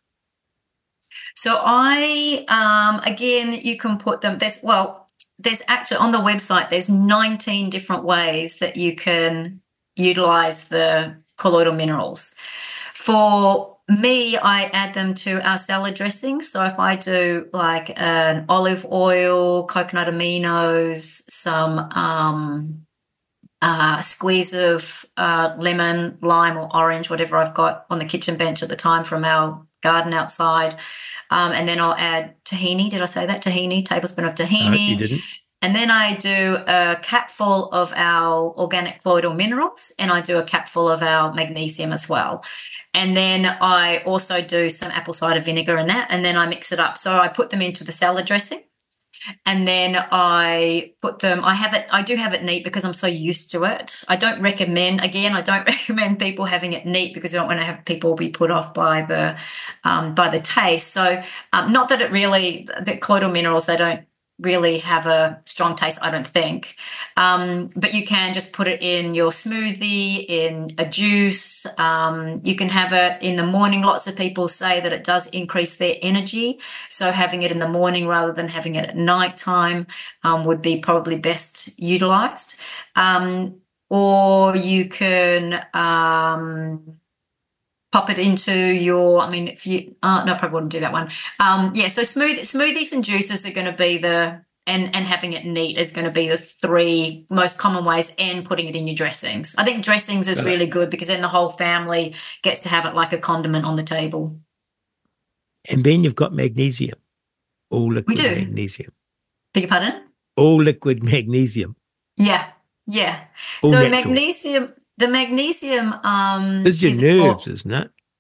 So I, um, again, you can put them, there's, well, there's actually on the website, there's nineteen different ways that you can utilize the colloidal minerals. For me, I add them to our salad dressing. So if I do like an olive oil, coconut aminos, some um, uh, squeeze of uh, lemon, lime, or orange, whatever I've got on the kitchen bench at the time from our garden outside. Um, and then I'll add tahini. Did I say that? Tahini, tablespoon of tahini. No, you didn't. And then I do a capful of our organic colloidal minerals, and I do a capful of our magnesium as well. And then I also do some apple cider vinegar in that, and then I mix it up. So I put them into the salad dressing. And then I put them, I have it, I do have it neat because I'm so used to it. I don't recommend, again, I don't recommend people having it neat because I don't want to have people be put off by the um, by the taste. So um, not that it really, the colloidal minerals, they don't really have a strong taste, I don't think. Um, but you can just put it in your smoothie, in a juice. Um, you can have it in the morning. Lots of people say that it does increase their energy. So having it in the morning rather than having it at nighttime um, would be probably best utilized. Um, or you can um, pop it into your, I mean, if you, uh, no, I probably wouldn't do that one. Um, yeah, so smooth, smoothies and juices are going to be the, and, and having it neat is going to be the three most common ways, and putting it in your dressings. I think dressings is really good because then the whole family gets to have it like a condiment on the table. And then you've got magnesium, all liquid We do. magnesium. Beg your pardon? All liquid magnesium. Yeah, yeah. All so natural. magnesium, the magnesium um, This is your is nerves, for- isn't it?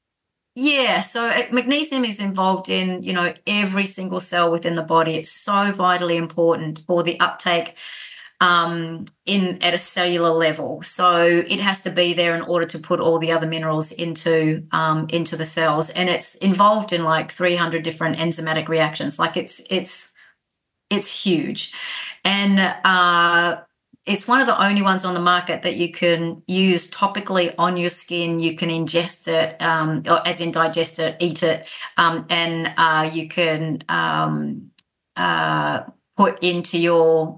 Yeah, so uh, magnesium is involved in, you know, every single cell within the body. It's so vitally important for the uptake um, in at a cellular level. So it has to be there in order to put all the other minerals into um, into the cells, and it's involved in like three hundred different enzymatic reactions. Like it's it's it's huge, and uh, it's one of the only ones on the market that you can use topically on your skin. You can ingest it, um, or as in digest it, eat it, um, and uh, you can um, uh, put into your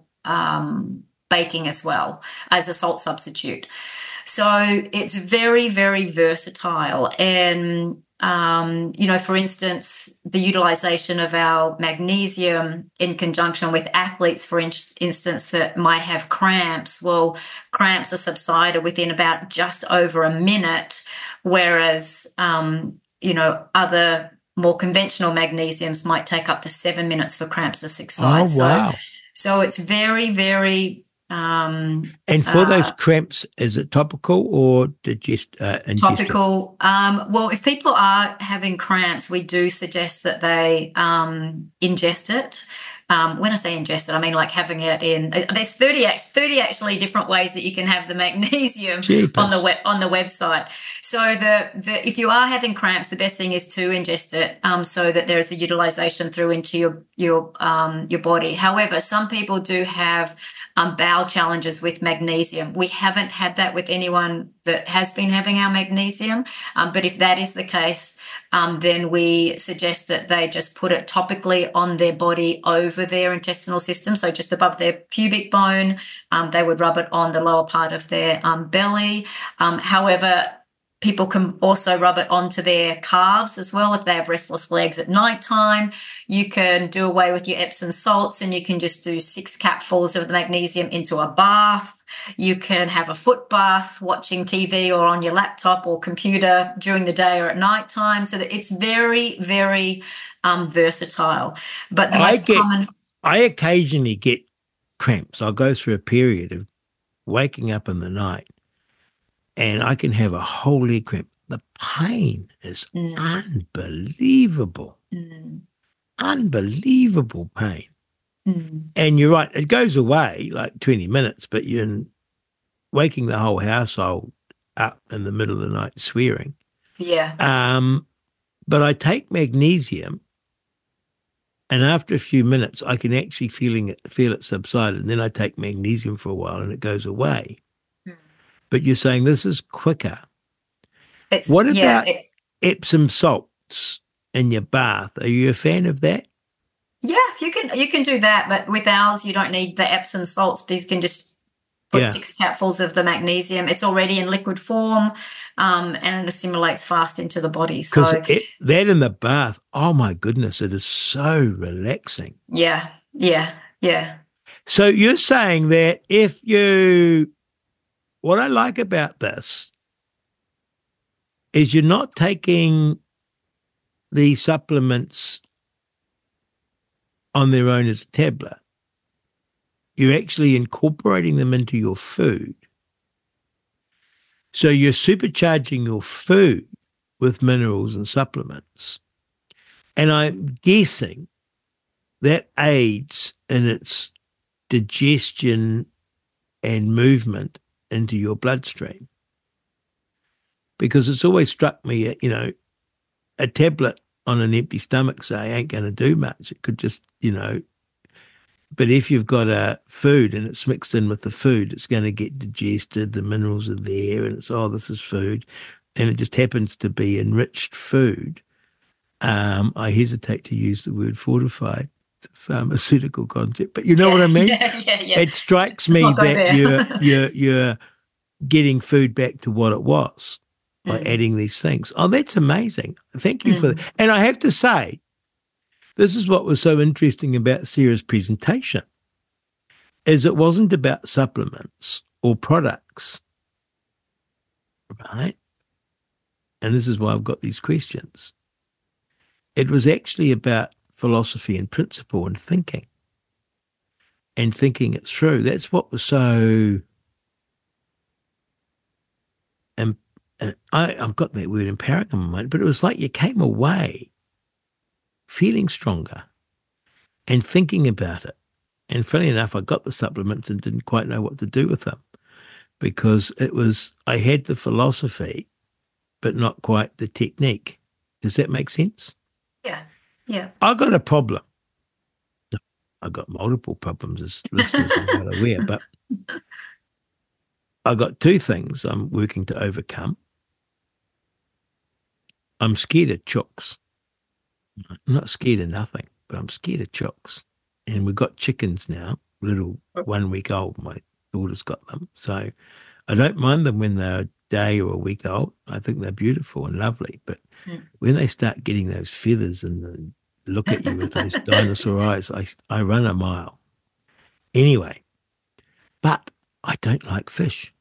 um, baking as well as a salt substitute. So it's very, very versatile. And, um, you know, for instance, the utilization of our magnesium in conjunction with athletes, for in- instance, that might have cramps. Well, cramps are subsided within about just over a minute, whereas, um, you know, other more conventional magnesiums might take up to seven minutes for cramps to subside. Oh, wow. So, so it's very, very um, And for uh, those cramps, is it topical or digest, uh, ingested? topical. Um, well, if people are having cramps, we do suggest that they um, ingest it. Um, when I say ingest it, I mean like having it in. There's thirty, thirty actually different ways that you can have the magnesium Jeepers. on the web, on the website. So the, the if you are having cramps, the best thing is to ingest it um, so that there is a utilization through into your your um, your body. However, some people do have um, bowel challenges with magnesium. We haven't had that with anyone that has been having our magnesium, um, but if that is the case, um, then we suggest that they just put it topically on their body over their intestinal system, so just above their pubic bone. Um, they would rub it on the lower part of their um, belly. Um, however, people can also rub it onto their calves as well if they have restless legs at nighttime. You can do away with your Epsom salts and you can just do six capfuls of the magnesium into a bath. You can have a foot bath watching T V or on your laptop or computer during the day or at nighttime. So that it's very, very um, versatile. But the I most get, common... I occasionally get cramps. I'll go through a period of waking up in the night and I can have a whole leg cramp. The pain is Mm. unbelievable. Mm. Unbelievable pain. Mm. And you're right, it goes away like twenty minutes, but you're waking the whole household up in the middle of the night swearing. Yeah. Um, but I take magnesium, and after a few minutes, I can actually feeling it, feel it subside, and then I take magnesium for a while, and it goes away. Mm. But you're saying this is quicker. It's, What yeah, about it's, Epsom salts in your bath? Are you a fan of that? yeah, you can you can do that, but with ours, you don't need the Epsom salts because you can just put Yeah. six capfuls of the magnesium. It's already in liquid form, um, and it assimilates fast into the body. Because So, that in the bath, oh my goodness, it is so relaxing. yeah, yeah, yeah. So you're saying that if you, what I like about this is you're not taking the supplements on their own as a tablet. You're actually incorporating them into your food. So you're supercharging your food with minerals and supplements. And I'm guessing that aids in its digestion and movement into your bloodstream. Because it's always struck me, you know, a tablet on an empty stomach, say, ain't going to do much. It could just, you know, but if you've got a food and it's mixed in with the food, it's going to get digested, the minerals are there, and it's, oh, this is food. And it just happens to be enriched food. Um, I hesitate to use the word fortified. It's a pharmaceutical concept, but you know yeah, what I mean? Yeah, yeah, yeah. It strikes Let's me not go that there. you're, you're, you're getting food back to what it was by Mm. adding these things. Oh, that's amazing. Thank you for Mm. that. And I have to say, this is what was so interesting about Sarah's presentation, is it wasn't about supplements or products, right? And this is why I've got these questions. It was actually about philosophy and principle and thinking and thinking it through. That's what was so um, and I, I've got that word empowering in my mind, but it was like you came away feeling stronger and thinking about it. And funny enough, I got the supplements and didn't quite know what to do with them because it was, I had the philosophy, but not quite the technique. Does that make sense? Yeah. Yeah. I got a problem. I got multiple problems, as listeners are well aware, but I got two things I'm working to overcome. I'm scared of chooks. I'm not scared of nothing, but I'm scared of chooks. And we've got chickens now, little one week old. My daughter's got them. So I don't mind them when they're a day or a week old. I think they're beautiful and lovely. But mm. when they start getting those feathers and the, look at you with those dinosaur eyes, I, I run a mile. Anyway, but I don't like fish.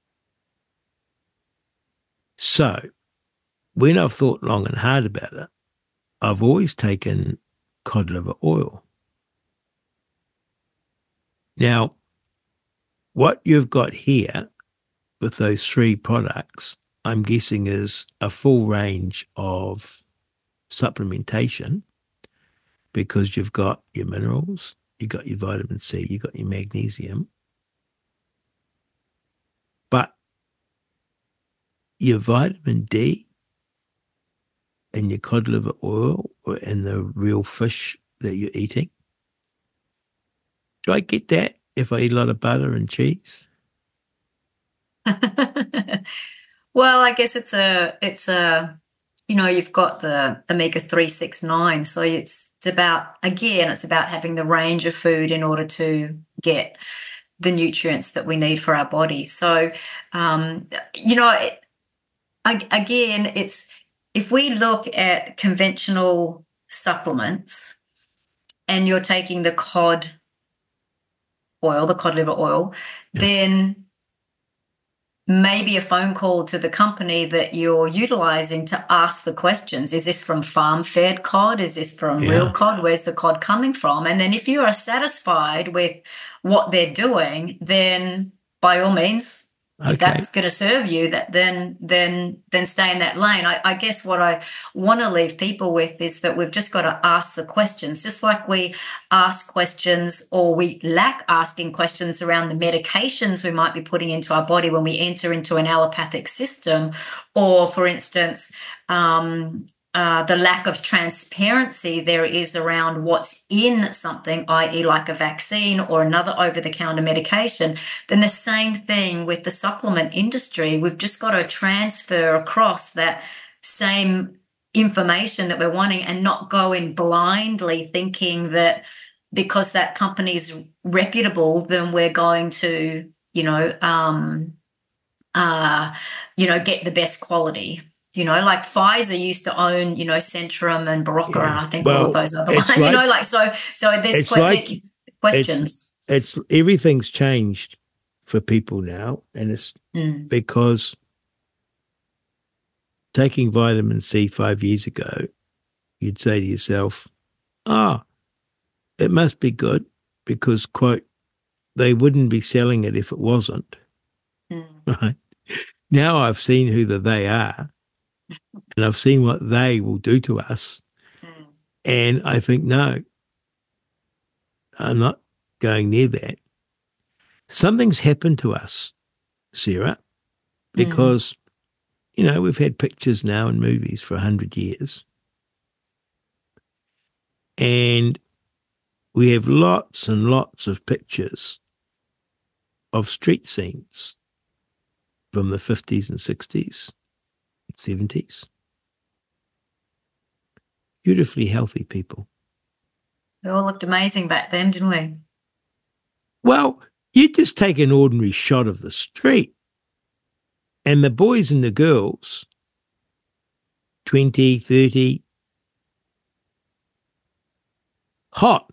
So when I've thought long and hard about it, I've always taken cod liver oil. Now, what you've got here with those three products, I'm guessing is a full range of supplementation because you've got your minerals, you've got your vitamin C, you've got your magnesium, but your vitamin D and your cod liver oil and the real fish that you're eating. Do I get that if I eat a lot of butter and cheese? Well, I guess it's a, it's a, you know, you've got the omega three six nine. So it's, it's about, again, it's about having the range of food in order to get the nutrients that we need for our bodies. So, um, you know, it, again, it's, if we look at conventional supplements and you're taking the cod oil, the cod liver oil, yeah. then maybe a phone call to the company that you're utilizing to ask the questions. Is this from farm-fed cod? Is this from yeah. real cod? Where's the cod coming from? And then if you are satisfied with what they're doing, then by all means, okay. if that's going to serve you, that then then then stay in that lane. I, I guess what I want to leave people with is that we've just got to ask the questions, just like we ask questions or we lack asking questions around the medications we might be putting into our body when we enter into an allopathic system, or for instance, um, Uh, the lack of transparency there is around what's in something, that is like a vaccine or another over-the-counter medication, then the same thing with the supplement industry. We've just got to transfer across that same information that we're wanting and not go in blindly thinking that because that company's reputable, then we're going to, you know, um, uh, you know, get the best quality. You know, like Pfizer used to own, you know, Centrum and Berocca, yeah. and I think well, all of those other ones. Like, you know, like so. So there's que- like, questions. It's, it's everything's changed for people now, and it's mm. because taking vitamin C five years ago, you'd say to yourself, "Ah, oh, it must be good," because quote, they wouldn't be selling it if it wasn't. Mm. Right now, I've seen who the they are. And I've seen what they will do to us. Mm. And I think, no, I'm not going near that. Something's happened to us, Sarah, because, mm. you know, we've had pictures now in movies for a hundred years. And we have lots and lots of pictures of street scenes from the fifties and sixties. seventies. Beautifully healthy people. We all looked amazing back then, didn't we? Well, you just take an ordinary shot of the street and the boys and the girls, twenty, thirty, hot.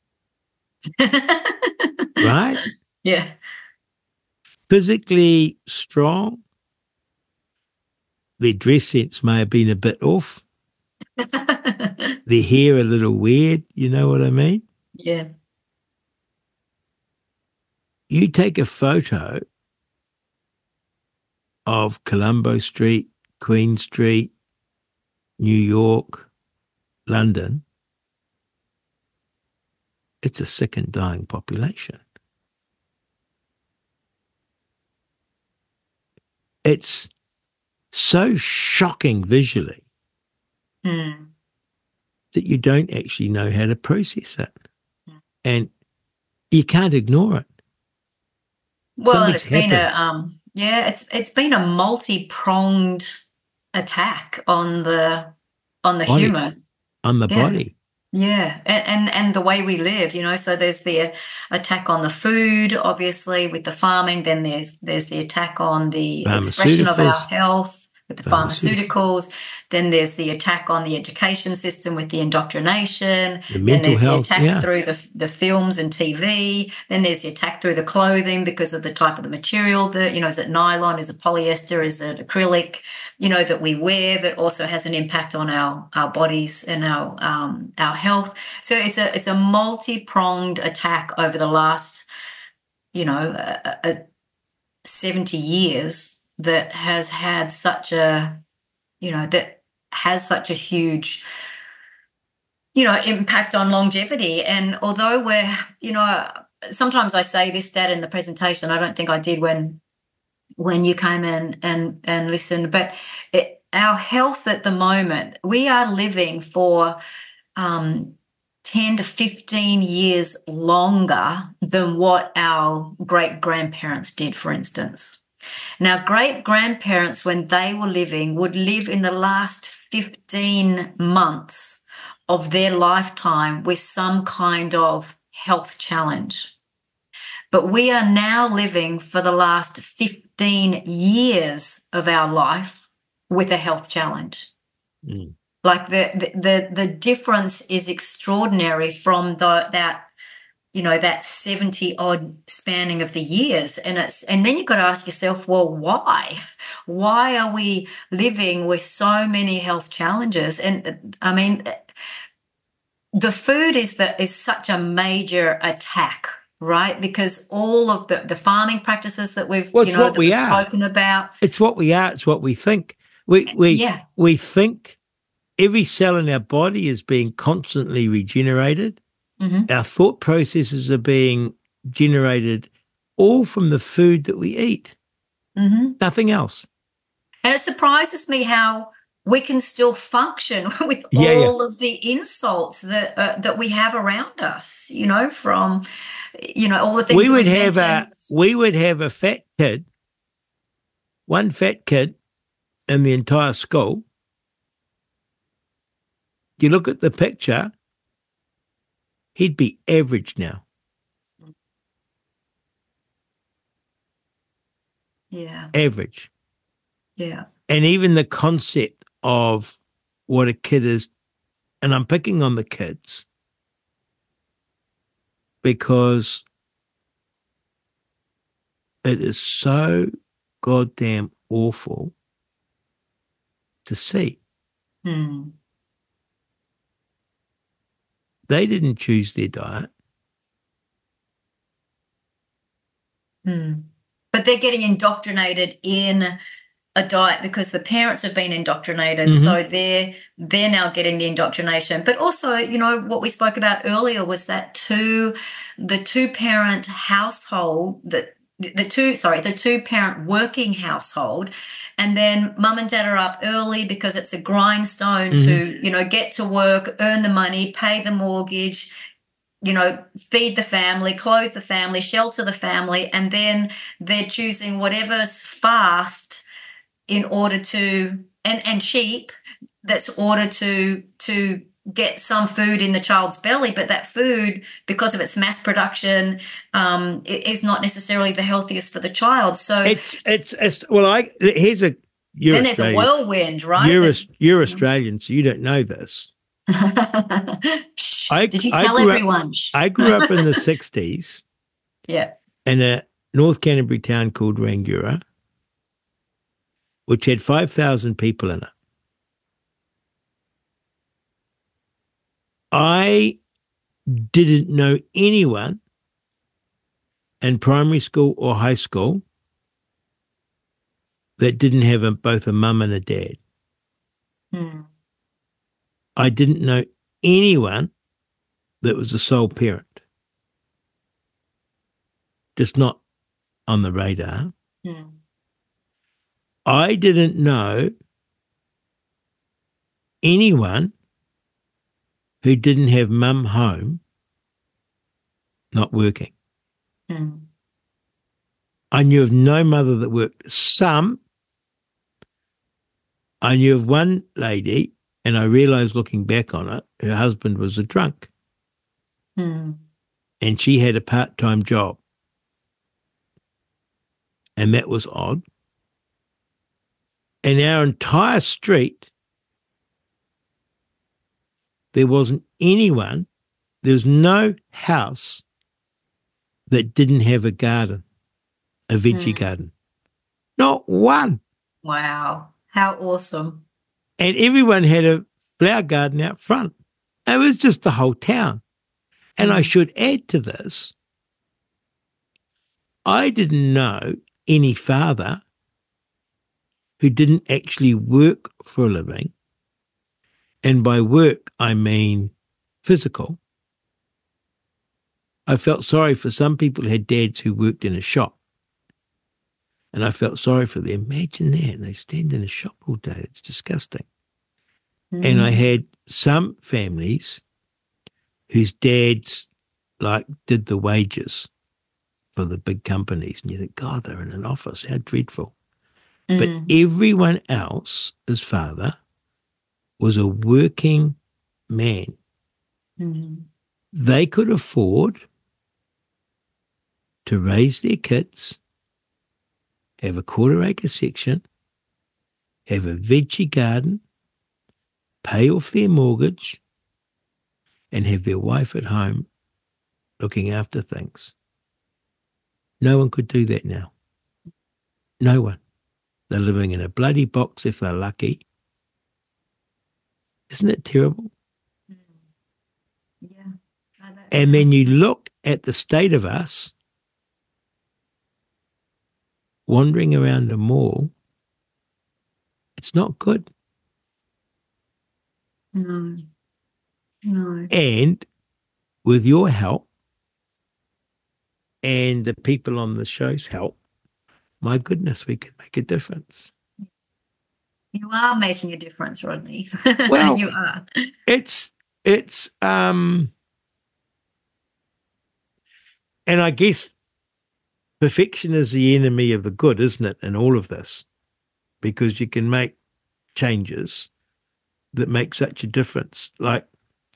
Right? Yeah. Physically strong. Their dress sense may have been a bit off. Their hair a little weird, you know what I mean? Yeah. You take a photo of Colombo Street, Queen Street, New York, London, it's a sick and dying population. It's so shocking visually Mm. that you don't actually know how to process it. Mm. And you can't ignore it. Well, and Something's it's been a happened. um, yeah, it's it's been a multi-pronged attack on the on the Body. human. On the Yeah. body. Yeah, and, and and the way we live, you know. So there's the attack on the food, obviously, with the farming. Then there's there's the attack on the expression of our Pharmaceuticals. health with the Pharmaceuticals. pharmaceuticals. Then there's the attack on the education system with the indoctrination. The Then mental there's the health, attack yeah. through the the films and T V. Then there's the attack through the clothing because of the type of the material that, you know, is it nylon, is it polyester, is it acrylic, you know, that we wear that also has an impact on our our bodies and our um, our health. So it's a it's a multi-pronged attack over the last, you know, uh, uh, seventy years that has had such a, you know, that has such a huge, you know, impact on longevity. And although we're, you know, sometimes I say this, Dad, in the presentation, I don't think I did when when you came in and and listened, but it, our health at the moment, we are living for um, ten to fifteen years longer than what our great grandparents did, for instance. Now, great grandparents, when they were living, would live in the last fifteen months of their lifetime with some kind of health challenge. But we are now living for the last fifteen years of our life with a health challenge. Mm. Like the, the the difference is extraordinary from the that, you know, that seventy odd spanning of the years. And it's and then you've got to ask yourself, well, why? Why are we living with so many health challenges? And I mean, the food is that is such a major attack, right? Because all of the, the farming practices that we've Well, you it's know what that we we've are. spoken about. It's what we are. It's what we think. We we Yeah. we think every cell in our body is being constantly regenerated. Mm-hmm. Our thought processes are being generated all from the food that we eat. Mm-hmm. Nothing else. And it surprises me how we can still function with Yeah, yeah. all of the insults that uh, that we have around us, you know, from, you know, all the things We that would we have mentioned. a we would have a fat kid, one fat kid in the entire school. You look at the picture, he'd be average now. Yeah, Average. yeah. And even the concept of what a kid is, and I'm picking on the kids because it is so goddamn awful to see. Hmm. They didn't choose their diet. Hmm. But they're getting indoctrinated in a diet because the parents have been indoctrinated. Mhm. So they're they're now getting the indoctrination. But also, you know, what we spoke about earlier was that two the two parent household that the two sorry the two parent working household, and then mum and dad are up early because it's a grindstone Mhm. to, you know, get to work, earn the money, pay the mortgage, you know, feed the family, clothe the family, shelter the family, and then they're choosing whatever's fast in order to and and cheap that's order to to get some food in the child's belly, but that food, because of its mass production, um, it is not necessarily the healthiest for the child. So It's it's, it's well, I here's a you're then there's a Australian. whirlwind, right? You're That's- Aus- you're Australian, so you don't know this. Shh, I did you I tell grew up- everyone? Shh. I grew up in the sixties Yeah. in a North Canterbury town called Rangiora, which had five thousand people in it. I didn't know anyone in primary school or high school that didn't have a, both a mum and a dad. Mm. I didn't know anyone that was a sole parent. Just not on the radar. Mm. I didn't know anyone who didn't have mum home, not working. Mm. I knew of no mother that worked. Some, I knew of one lady, and I realised looking back on it, her husband was a drunk. Mm. And she had a part-time job. And that was odd. And our entire street, there wasn't anyone, there was no house that didn't have a garden, a veggie Mm. garden. Not one. Wow. How awesome. And everyone had a flower garden out front. It was just the whole town. And I Mm. should add to this, I didn't know any father who didn't actually work for a living. And by work, I mean physical. I felt sorry for some people who had dads who worked in a shop. And I felt sorry for them. Imagine that. They stand in a shop all day. It's disgusting. Mm. And I had some families whose dads like did the wages for the big companies. And you think, God, they're in an office. How dreadful. Mm. But everyone else, his father, was a working man. Mm. They could afford to raise their kids, have a quarter acre section, have a veggie garden, pay off their mortgage, and have their wife at home looking after things. No one could do that now. No one. They're living in a bloody box if they're lucky. Isn't it terrible? Mm. Yeah. I know. And then you look at the state of us wandering around the mall. It's not good. No. No. And with your help and the people on the show's help, my goodness, we can make a difference. You are making a difference, Rodney. Well, you are. It's, it's, um, and I guess perfection is the enemy of the good, isn't it, in all of this? Because you can make changes that make such a difference. Like,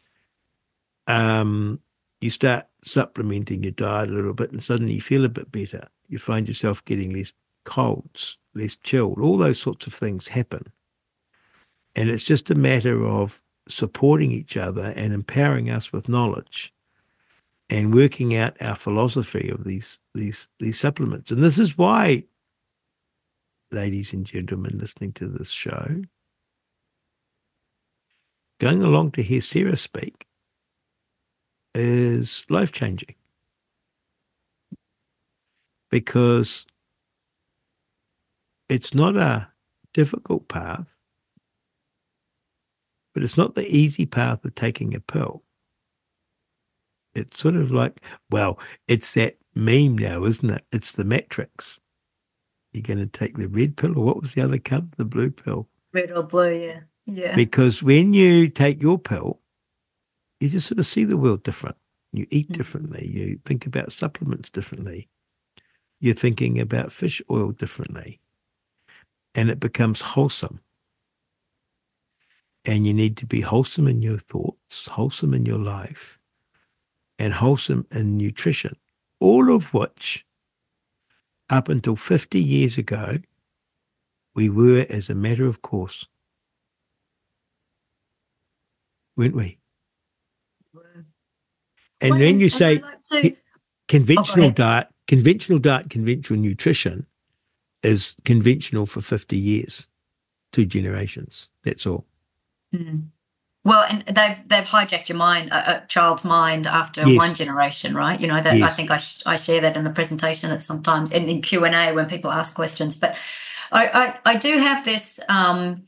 um, you start supplementing your diet a little bit and suddenly you feel a bit better. You find yourself getting less colds, less chilled. All those sorts of things happen. And it's just a matter of supporting each other and empowering us with knowledge and working out our philosophy of these these these supplements. And this is why, ladies and gentlemen listening to this show, going along to hear Sarah speak is life-changing, because it's not a difficult path, but it's not the easy path of taking a pill. It's sort of like, well, it's that meme now, isn't it? It's the Matrix. You're going to take the red pill, or what was the other color? The blue pill. Red or blue, yeah. Yeah. Because when you take your pill, you just sort of see the world different. You eat Mhm. differently. You think about supplements differently. You're thinking about fish oil differently. And it becomes wholesome. And you need to be wholesome in your thoughts, wholesome in your life, and wholesome in nutrition, all of which, up until fifty years ago, we were as a matter of course. Weren't we? And Well, then and- you and say I like to- conventional ahead. diet, conventional diet, conventional nutrition is conventional for fifty years, two generations. That's all. Mm. Well, and they've they've hijacked your mind, a, a child's mind after Yes. one generation, right? You know that I Yes. think I sh- I share that in the presentation at sometimes and in Q and A when people ask questions. But I, I, I do have this um,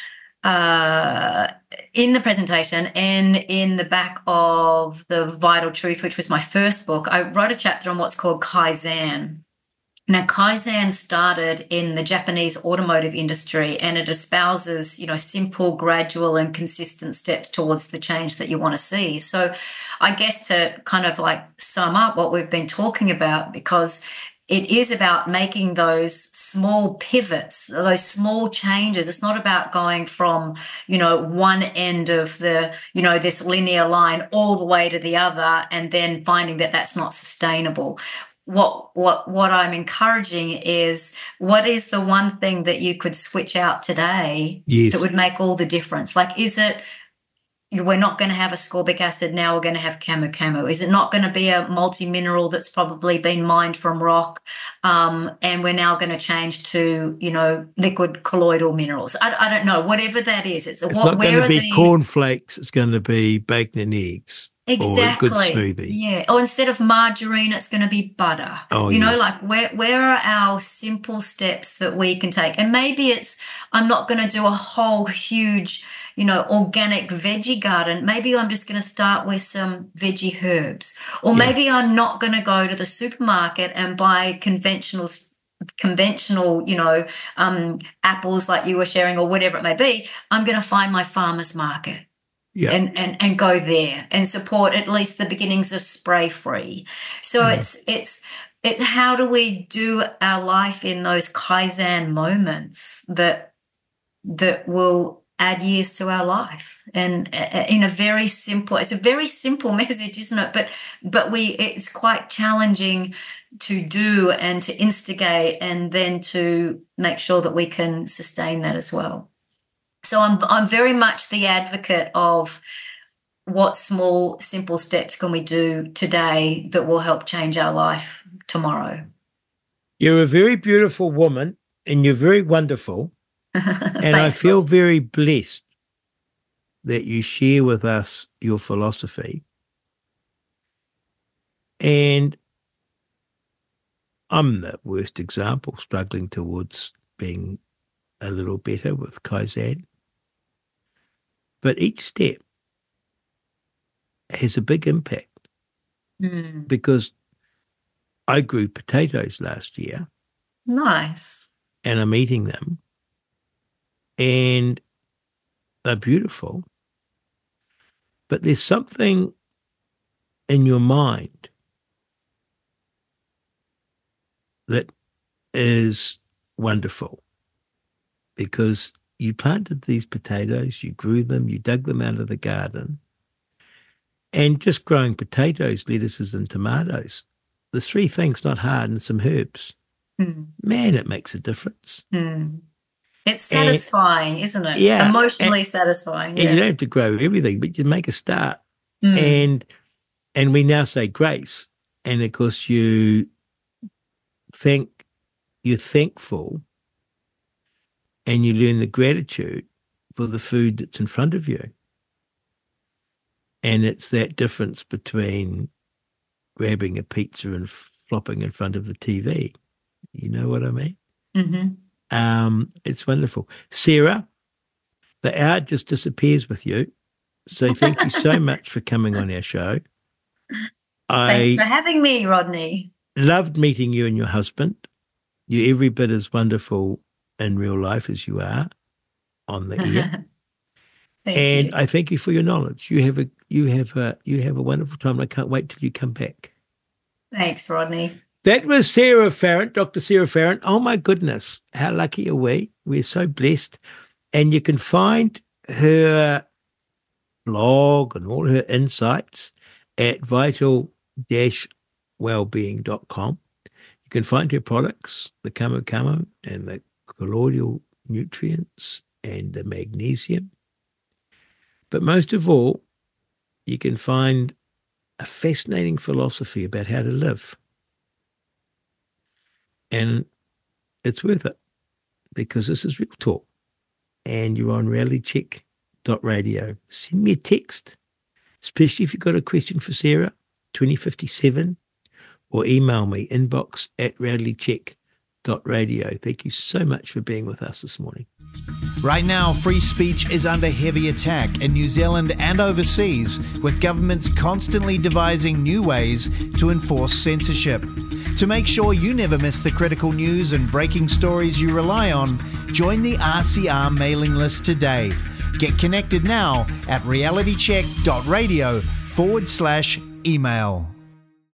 uh, in the presentation and in the back of the Vital Truth, which was my first book. I wrote a chapter on what's called Kaizen. Now, Kaizen started in the Japanese automotive industry, and it espouses, you know, simple, gradual, and consistent steps towards the change that you want to see. So I guess to kind of like sum up what we've been talking about, because it is about making those small pivots, those small changes. It's not about going from, you know, one end of the, you know, this linear line all the way to the other and then finding that that's not sustainable. What what what I'm encouraging is, what is the one thing that you could switch out today Yes. that would make all the difference? Like, is it, we're not going to have ascorbic acid, now we're going to have camu camu? Is it not going to be a multi-mineral that's probably been mined from rock, um, and we're now going to change to, you know, liquid colloidal minerals? I, I don't know. Whatever that is, it's, It's what, not where going to are be these... cornflakes. It's going to be bacon and eggs. Exactly. Or a good smoothie. Yeah. Or instead of margarine, it's going to be butter. Oh, you know, yes. like where where are our simple steps that we can take? And maybe it's, I'm not going to do a whole huge, you know, organic veggie garden. Maybe I'm just going to start with some veggie herbs. Or Yeah. maybe I'm not going to go to the supermarket and buy conventional conventional, you know, um, apples like you were sharing or whatever it may be. I'm going to find my farmer's market. Yeah. And, and and go there and support at least the beginnings of Spray Free. So Mm. it's it's it. How do we do our life in those Kaizen moments that that will add years to our life? And uh, in a very simple, it's a very simple message, isn't it? But but we it's quite challenging to do and to instigate, and then to make sure that we can sustain that as well. So I'm I'm very much the advocate of what small, simple steps can we do today that will help change our life tomorrow. You're a very beautiful woman, and you're very wonderful. And I feel very blessed that you share with us your philosophy. And I'm the worst example, struggling towards being a little better with Kaizen. But each step has a big impact, Mm. because I grew potatoes last year. Nice. And I'm eating them, and they're beautiful. But there's something in your mind that is wonderful, because you planted these potatoes, you grew them, you dug them out of the garden, and just growing potatoes, lettuces, and tomatoes, the three things not hard, and some herbs. Mm. Man, it makes a difference. Mm. It's satisfying, and, isn't it? Yeah. Emotionally and, satisfying. And yeah. you don't have to grow everything, but you make a start. Mm. And and we now say grace. And of course you think you're thankful, and you learn the gratitude for the food that's in front of you. And it's that difference between grabbing a pizza and flopping in front of the T V. You know what I mean? Mm-hmm. Um, it's wonderful. Sarah, the hour just disappears with you. So thank you so much for coming on our show. Thanks I for having me, Rodney. Loved meeting you and your husband. You're every bit as wonderful in real life as you are on the air. Thank and you. I thank you for your knowledge. You have a you have a you have a wonderful time. I can't wait till you come back. Thanks, Rodney. That was Sarah Farrant, Doctor Sarah Farrant. Oh my goodness, how lucky are we? We're so blessed. And you can find her blog and all her insights at vital dash wellbeing dot com. You can find her products, the Camu Camu and the colloidal nutrients and the magnesium. But most of all, you can find a fascinating philosophy about how to live. And it's worth it, because this is real talk. And you're on reality check dot radio. Send me a text, especially if you've got a question for Sarah, twenty fifty-seven, or email me, inbox at reality check dot radio. Thank you so much for being with us this morning. Right now, free speech is under heavy attack in New Zealand and overseas, with governments constantly devising new ways to enforce censorship. To make sure you never miss the critical news and breaking stories you rely on, join the R C R mailing list today. Get connected now at realitycheck dot radio forward slash email.